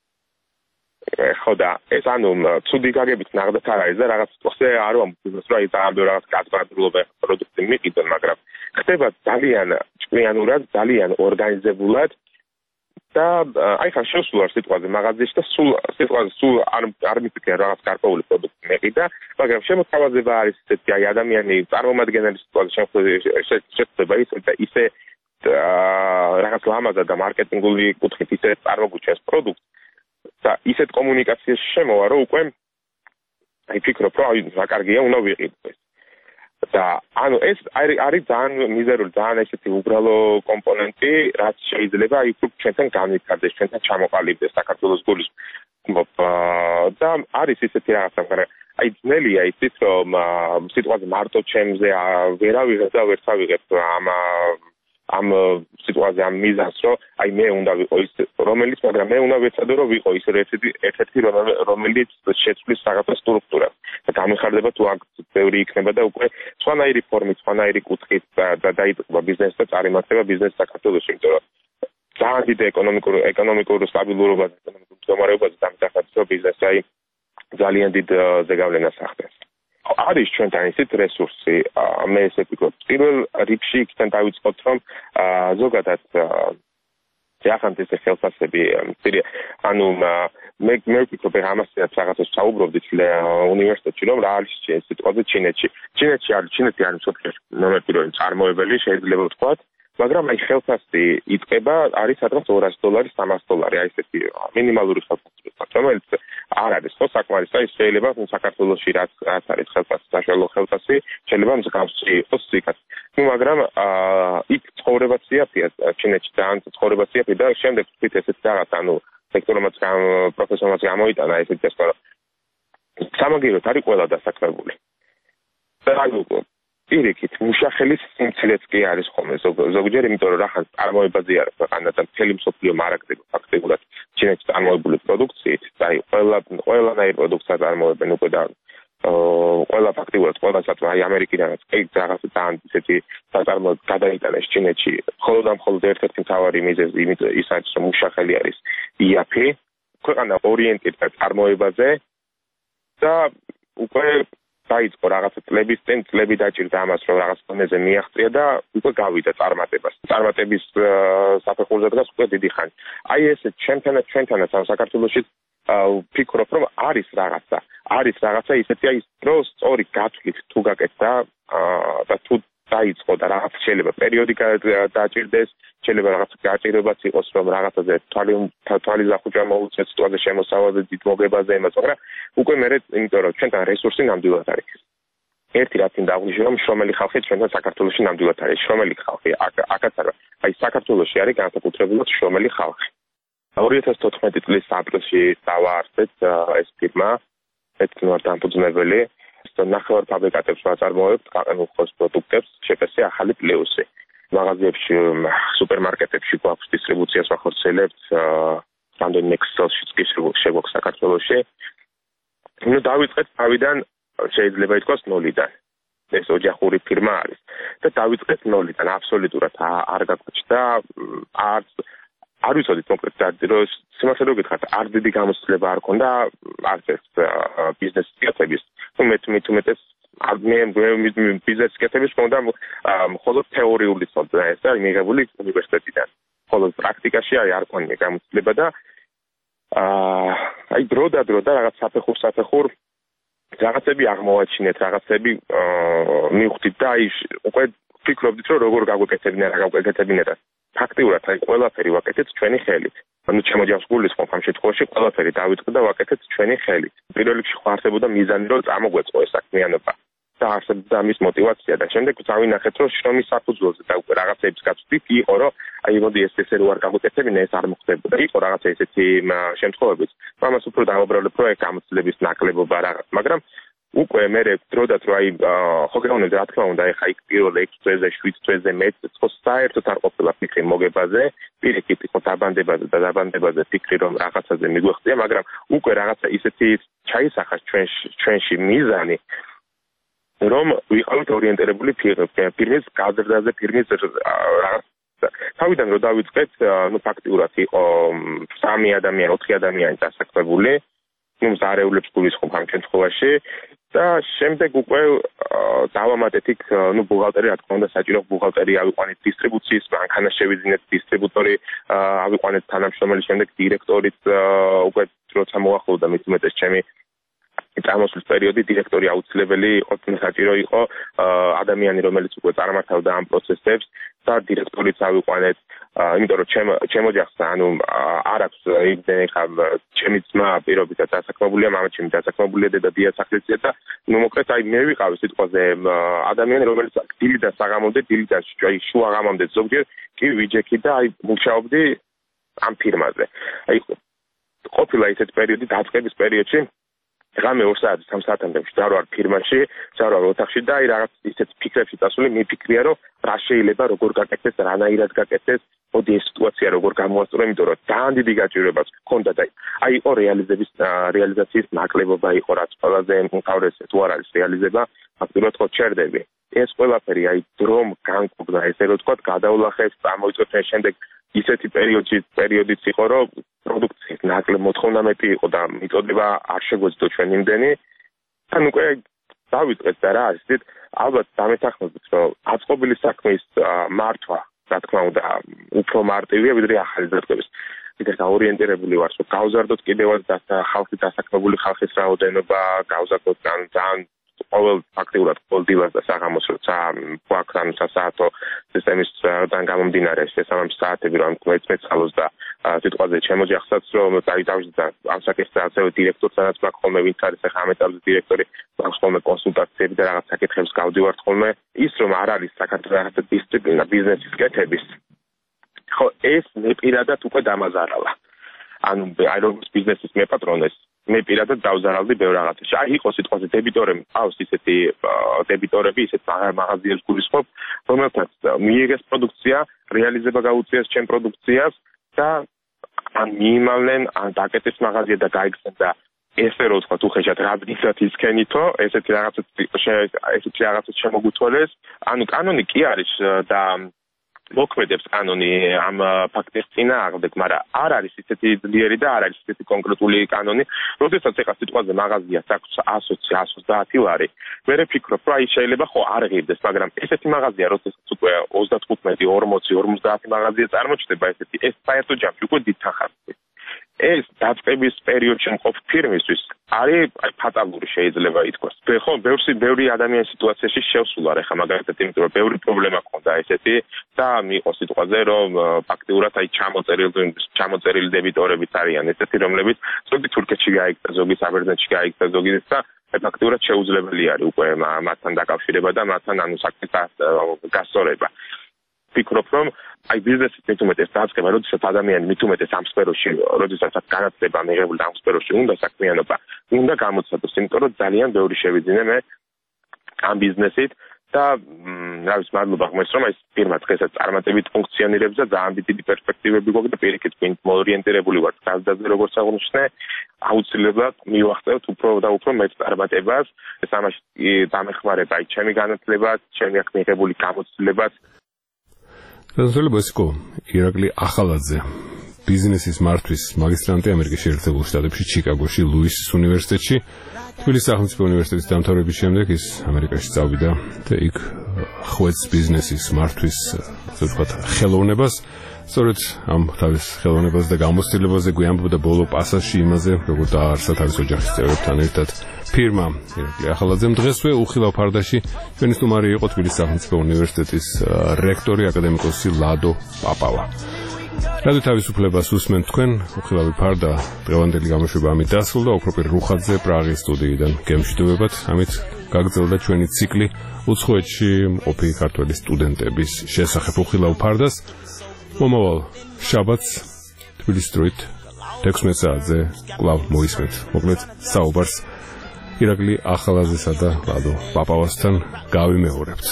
ხო და ეს ანუ ცუდი გაგებით ნახდათ არ არის და რაღაც თქოსე არ ვამბობ რომ აი ძალიან რაღაც კაცბრადულობა პროდუქტი მიიღონ, მაგრამ ხდება ძალიან ჭკვიანურად, ძალიან ორგანიზებულად და აი ხან შევსულ სიტყვაზე მაღაზიაში და სულ არ მიფიქრე რაღაც გარკვეული პროდუქტი მეყიდა, მაგრამ შემოთავაზება არის ესეთი აი ადამიანი წარმომადგენელი სიტყვაზე შეხვდება ისე რაღაც ლამაზად და მარკეტინგული კუთხით ისე წარმოგვიჩენს პროდუქტს და ისეთ კომუნიკაციაში შემოვა რომ უკვე აი ფიქრობ რომ აი რა კარგია უნდა ვიყიდო და ანუ ეს არის ძალიან მიზერული ძალიან ესეთი უბრალო კომპონენტი რაც შეიძლება აი ჩვენთან განვითარდეს ჩვენთან ჩამოყალიბდეს საქართველოს გულისხმობ და არის ისეთი რაღაცა მაგრამ აი ძნელია იცით რომ სიტყვაზე მარტო ჩემზე ვერავიღებ და ვერ წავიღებ ამ სიტუაცია ამ მიზანს რომ აი მე უნდა ვიყო ის რომელიც მაგრამ მე უნდა ვეცადო რომ ვიყო ის ერთ-ერთი რომელიც შეცვლის რაღაცა სტრუქტურას და გამიხარდება თუ აქ ბევრი იქნება და უკვე სხვანაირი ფორმით სხვანაირი კუთხით და დაიწყება ბიზნესი და წარიმართება ბიზნესი საქართველოში იმიტომ რომ ძალიან დიდი ეკონომიკური სტაბილურობა და ეკონომიკური მდგომარეობაზე დამახასიათებელ ბიზნესი აი ძალიან დიდ ზეგავლენას ახდენს არის ჩვენთან ისეთ რესურსი მე ესე ვფიქრობ პირველ რიგში იქიდან დავიწყოთ რომ ზოგადად ახანთ ეს ხელფასები ანუ მე ვფიქრობ ამასაც რაღაცას საუბრობდით უნივერსიტეტში რომ რა არის სიტყვაზე ჩინეთში ჩინეთი არის მსოფლიოში ნომერ პირველი წარმოებელი შეიძლება ვთქვათ მაგრამ აი ხელფასი იწყება არის სადღაც $200 $300 აი ესეთი მინიმალური ხელფასი რომელიც არ არის ხო საკმარისი აი შეიძლება საქართველოში რაც არის ხელფასი საშუალო ხელფასი შეიძლება მსგავსი იყოს იქაც მაგრამ იქ ცხოვრებაც იაფია ჩინეთში ძალიან ცხოვრებაც იაფია და შემდეგ ვთქვით ესეთ რაღაც ანუ სექტორმაც პროფესორმაც გამოიტანა ესეთი დასკვნა სამაგიეროდ არის ყველა დასაქმებული და ანუ პირიქით მუშახელის სიმცილებიც კი არის ხოლმე ზოგჯერ იმიტომ რომ რახან წარმოებაზე არის ქვეყანა და მთელი მსოფლიო მარაგდება ფაქტობრივად ჩინეთში წარმოებული პროდუქციით და აი ყველანაირ პროდუქციას წარმოებენ უკვე და ყველა ფაქტობრივად ყველასაც აი ამერიკიდანაც კი რაღაცა ძალიან ისეთი საწარმოო გადაიტანეს ჩინეთში მხოლოდ ერთ-ერთი მთავარი მიზეზი ის არის რომ მუშახელი არის იაფი ქვეყანა ორიენტირდა წარმოებაზე და უკვე დაიწყო რაღაცა წლების წინ წლები დაჭირდა ამას რომ რაღაც დონეზე მიაღწია და უკვე გავიდა წარმატების საფეხურზე დგას უკვე დიდი ხანი აი ესე ჩვენთანაც ამ საქართველოში ვფიქრობ რომ არის რაღაცა ისეთი აი რომ სწორი გათვლით თუ გაკეთდა და თუ დაიწყო და რაღაც შეიძლება პერიოდი დაჭირდეს შეიძლება რაღაც გაჭირებაც იყოს რომ რაღაცაზე თვალი ზახუჭა მოუწეს სიტყვაზე შემოსავალზე დიდ მოგებაზე იმას მაგრამ უკვე მე იმიტომ რომ ჩვენთან რესურსი ნამდვილად არის ერთი რაც მინდა აღვნიშნო რომ შრომელი ხალხი ჩვენთან საქართველოში ნამდვილად არის შრომელი ხალხი აქაც არა აი საქართველოში არის განსაკუთრებულად შრომელი ხალხი 2014 წლის აპრილში დავაარსეთ ეს ფირმა ეცნო დამფუძნებელი ნახევარ ფაბრიკატებს ვაწარმოებთ გაყინულ ხოს პროდუქტებს შეფასე ახალი პლუსი მაღაზიებში სუპერმარკეტებში გვაქვს დისტრიბუციას ვახორციელებთ რამდენიმე ქსელშიც კი შეგვაქვს საქართველოში ნუ დავიწყეთ თავიდან შეიძლება ითქვას ნოლიდან ეს ოჯახური ფირმა არის და დავიწყეთ ნოლიდან აბსოლუტურად არ გაგვაჩნდა არ ვიცოდით კონკრეტულად რომ სიმართლე რომ გითხრათ არ დიდი გამოცდილება არ ქონდა არც ეს ბიზნეს სიასტების მეტუმეტეს მე ბიზნეს სიასტების ქონდა მხოლოდ თეორიული ცოდნა ეს არის მიღებული უნივერსიტეტიდან მხოლოდ პრაქტიკაში არ ქონია გამოცდილება და აი დრო და რაღაც საფეხურ რაღაცები აღმოვაჩინეთ რაღაცები მივხვდით და აი უკვე ვფიქრობდით რომ როგორ გაგვეკეთებინა რა გაგვეკეთებინა ფაქტიურად აი ყველაფერი ვაკეთეთ ჩვენი ხელით. ანუ ჩემოჯავს გულისხმობ ამ შემთხვევაში ყველაფერი დავიწყე და ვაკეთეთ ჩვენი ხელით. პირველ რიგში ხო არსებობდა მიზანი რომ წამოგვეწყო ეს საქმიანობა და არსებობდა ამის мотиваცია და შემდეგ წავინახეთ რომ შრომის საფუძველზე და უკვე რაღაცებს გაწვდით იყო რომ აი მოდი ეს რო არ გაგვეკეთებინა ეს არ მოხდებოდა. იყო რაღაცა ესეთი შემთხვევებიც. ამას უფრო დავაბრალებ პროექტ გამოცდილების ნაკლებობა რაღაც, მაგრამ უკვე მე დროდაც რომ აი ხო გეუბნები რა თქმა უნდა ეხა იქ პირველ 6 თვეზე 7 თვეზე მეც ხო საერთოდ არ ყოფილა ფიქრი მოგებაზე პირიქით იყო დაბანდებაზე ფიქრი რომ რაღაცაზე მიგვეხწია მაგრამ უკვე რაღაცა ისეთი ჩაისახა ჩვენში მიზანი რომ ვიყავით ორიენტირებული ფირმის გაზრდაზე ფირმის რაღაც თავიდან რომ დავიწყეთ ნუ ფაქტიურად იყო 3 ადამიანი 4 ადამიანი დასაქმებული ნუ ზარეულებს გულისხმობ ამ შემთხვევაში და შემდეგ უკვე დავამატეთ იქ ნუ ბუღალტერი რა თქმა უნდა საჭირო ბუღალტერი ავიყვანეთ დისტრიბუციის მანქანა შევიძინეთ დისტრიბუტორი ავიყვანეთ თანამშრომელი შემდეგ დირექტორიც უკვე როცა მოახლოვდა მით უმეტეს ჩემი წამოსვლის პერიოდი დირექტორი აუცილებელი იყო საჭირო იყო ადამიანი რომელიც უკვე წარმართავდა ამ პროცესებს და დირექტორიც ავიყვანეთ იმიტომ რომ ჩემ ოჯახს ანუ არ აქვს იმდენი ხა ჩემი ძმა პირობითად დასაქმებულია მამაჩემი დასაქმებულია დედა დიასახლისია და ნუ მოკლედ აი მე ვიყავი სიტყვაზე ადამიანი რომელიც დილიდან საღამომდე დილიდან შუა ღამამდე ზოგჯერ კი ვიჯექი და აი მუშაობდი ამ ფირმაზე აი ყოფილა ისეთ პერიოდი დაწყების პერიოდში ღამე 2 საათი 3 საათამდე ვარ ფირმაში, ვარ ოთახში და აი რაღაც ისეთ ფიქრებში წასული მიფიქრია რომ რა შეიძლება როგორ გაკეთდეს, რანაირად გაკეთდეს, მოდი ეს სიტუაცია როგორ გამოვასწორო, იმიტომ რომ ძალიან დიდი გაჭირვებაც ჰქონდა და აი იყო რეალიზაციის ნაკლებობა იყო რაც ყველაზე უმთავრესი თუ არ არის რეალიზება, ფაქტობრივად ხო ჩერდები. ეს ყველაფერი აი დრომ განკურნა ესე რომ თქვა გადაულახეს, წამოიწვეთ შემდეგ ისეთი პერიოდიც იყო რომ პროდუქციის ნაკლებ მოთხოვნა მეტი იყო და მიწოდება არ შეგვეძლო ჩვენ იმდენი და უკვე დავიწყეთ და რა არის ალბათ დამეთანხმებით რომ აწყობილი საქმის მართვა რა თქმა უნდა, უფრო მარტივია ვიდრე ახალი ზრდების. კიდევ ორიენტირებული ვარ, რომ გავზარდოთ კიდევაც ხალხის დასაქმებული ხალხის რაოდენობა, გავზარდოთ ძალიან ყოველ ფაქტიურად ყოველდღიურად და საღამოს როცა გვაქვს სასაათო სისტემისგან გამომდინარე შესაბამის საათები რომ მეცალოს და სიტყვაზე ჩემოჯახსაც რომ დაიდავშდა ამ საკითხზე ასევე დირექტორთანაც მაქვს ხოლმე ვინც არის ახლა ამ ეტაპზე დირექტორი მაქვს ხოლმე კონსულტაციები და რაღაც საკითხებს გავდივართ ხოლმე ის რომ არ არის საქართველოს რაღაც დისციპლინა ბიზნესის კეთების ხო ეს მე პირადად უკვე დამაზარალა ანუ აი რომ ბიზნესის მეპატრონეს მე პირადად დავზარავდი ბევრ რაღაცაში. აი იყო სიტყვაზე დებიტორები, ყავს ისეთი დებიტორები, ისეთ მაღაზიებს გულისხმობ, რომელთაც მიიღეს პროდუქცია, რეალიზება გაუწიეს ჩემ პროდუქციას და ან მიიმალნენ, ან დაკეტეს მაღაზია და გაიქცნენ და ესე რო ვთქვა უხეშად რაბნისად ისქენითო, ესეთი რაღაცა შემოგუთვალეს. ანუ კანონი კი არის და მოქმედებს კანონი ამ ფაქტის წინააღმდეგ, მაგრამ არ არის ისეთი ძლიერი და არ არის ისეთი კონკრეტული კანონი. როდესაც ეხლა სიტყვაზე მაღაზიას აქვს 120-130 ლარი, მე ვფიქრობ, რომ აი შეიძლება ხო არ ღირდეს, მაგრამ ესეთი მაღაზია, როდესაც უკვე 35-40-50 მაღაზია წარმოჩნდება ესეთი, ეს საერთო ჯამში უკვე დიდთანხმდება. ეს დაწყების პერიოდში მყოფ ფირმისთვის არის აი ფატალური შეიძლება ითქვას. ხო, ბევრი ადამიანის სიტუაციაში შევსულა ახლა მაგალითად, იმიტომ რომ ბევრი პრობლემა ჰქონდა ესეთი და მიიღო სიტყვაზე, რომ ფაქტიურად აი ჩამოწერილი დებიტორებიც არიან ესეთი, რომლებიც ზოგი თურქეთში გაიქცა, ზოგი საბერძნეთში გაიქცა, ზოგი და ფაქტიურად შეუძლებელი არის უკვე მათთან დაკავშირება და მათთან ანუ საქმის გასწორება. ვფიქრობ, რომ აი ბიზნესის მით უმეტეს დაწყება, როდესაც ადამიანი მით უმეტეს ამ სფეროში, როდესაც განათლება მიღებული ამ სფეროში უნდა საქმიანობა, უნდა გამოცადოს, იმიტომ რომ ძალიან ბევრი შევიძინე მე ამ ბიზნესით და რა ვიცი, მადლობა ღმერთს, რომ ეს ფირმა დღესაც წარმატებით ფუნქციონირებს და ძალიან დიდი პერსპექტივები გვაქვს და პირიქით ვინც მოორიენტირებული ვართ გაზდაზე როგორც აღნიშნე, აუცილებლად მივახცევთ უფრო და უფრო მეტ წარმატებას, ეს ამაში დამეხმარება აი ჩემი განათლება, ჩემი აქ მიღებული გამოცდილებაც. დასრულება ის იყო ირაკლი ახალაძე, ბიზნესის მართვის მაგისტრანტი ამერიკის შეერთებულ შტატებში, ჩიკაგოში, ლუისის უნივერსიტეტში. თბილისის სახელმწიფო უნივერსიტეტის დამთავრების შემდეგ ის ამერიკაში წავიდა და იქ ხვეწს ბიზნესის მართვის, ასე ვთქვათ, ხელოვნებას. სწორედ ამ თავის ხელოვნებას და გამოცდილებაზე გვიამბობდა ბოლო პასაჟში იმაზე, როგორ დააარსა თავის ოჯახის წევრებთან ერთად ფირმა ირაკლი ახალაძემ. დღესვე უხილავ ფარდაში ჩვენი სტუმარი იყო თბილისის სახელმწიფო უნივერსიტეტის რექტორი აკადემიკოსი ლადო პაპავა. რადიო თავისუფლებას უსმენთ თქვენ, უხილავი ფარდა დღევანდელი გამოშვება ამით დასრულდა. უპროპერ რუხაძე პრაღის სტუდიიდან გემშვიდობებათ. ამით გაგრძელდა ჩვენი ციკლი უცხოეთში მყოფი ქართველი სტუდენტების შესახებ უხილავ ფარდას. მომავალ შაბათს თბილისის დროით 16 საათზე კვლავ მოისმენთ მოკლედ საუბარს ირაკლი ახალაძესა და ლადო პაპავასთან გავიმეორებთ.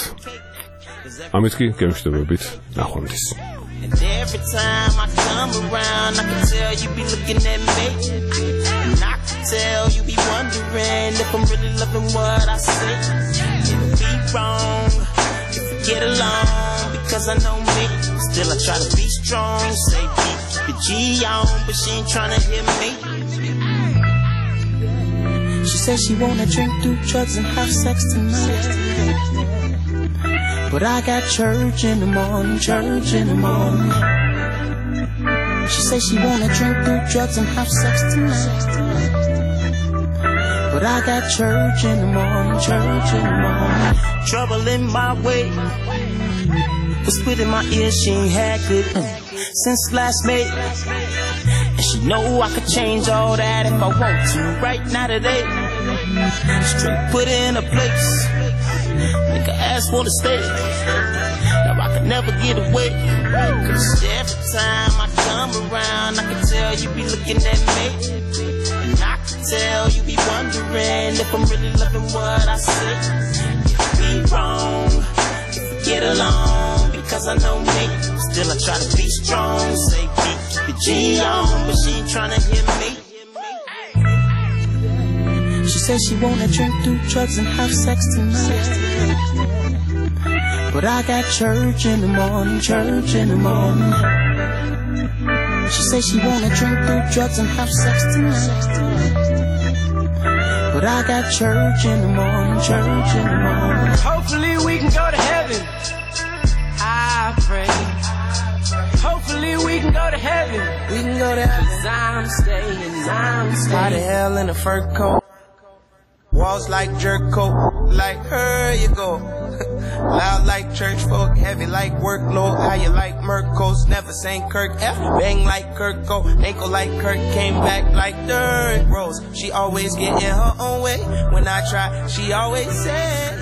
ამით კი გემშვიდობებით, ნახვამდის. And every time I come around, I can tell you be looking at me. And I can tell you be wondering if I'm really loving what I say. It'll be wrong if we get along, because I know me. Still I try to be strong, say keep the G on, but she ain't trying to hear me. She says she wanna drink, do drugs, and have sex tonight. But I got church in the morning, church in the morning. She says she wanna drink, do drugs, and have sex tonight. But I got church in the morning, church in the morning. Trouble in my way, whispered in my ear, she ain't had good since last May. And she know I could change all that if I want to, right now today. Straight put in a place, make her ass wanna stay. Now I can never get away, cause every time I come around, I can tell you be looking at me. And I can tell you be wondering if I'm really loving what I say. It'll be wrong if we get along, because I know me. Still I try to be strong, say keep the G on, but she ain't trying to hear me. She says she wanna drink, do drugs, and have sex tonight. But I got church in the morning, church in the morning. She says she wanna drink, do drugs, and have sex tonight. But I got church in the morning, church in the morning. Hopefully we can go to heaven, I pray. I'm hot as hell in a fur coat. Walls like jerk coat, like her you go. Loud like church folk, heavy like workload. How you like Mercos, never sang Kirk F. Bang like Kirk Go, ankle like Kirk, came back like dirt. Rose, she always get in her own way. When I try, she always said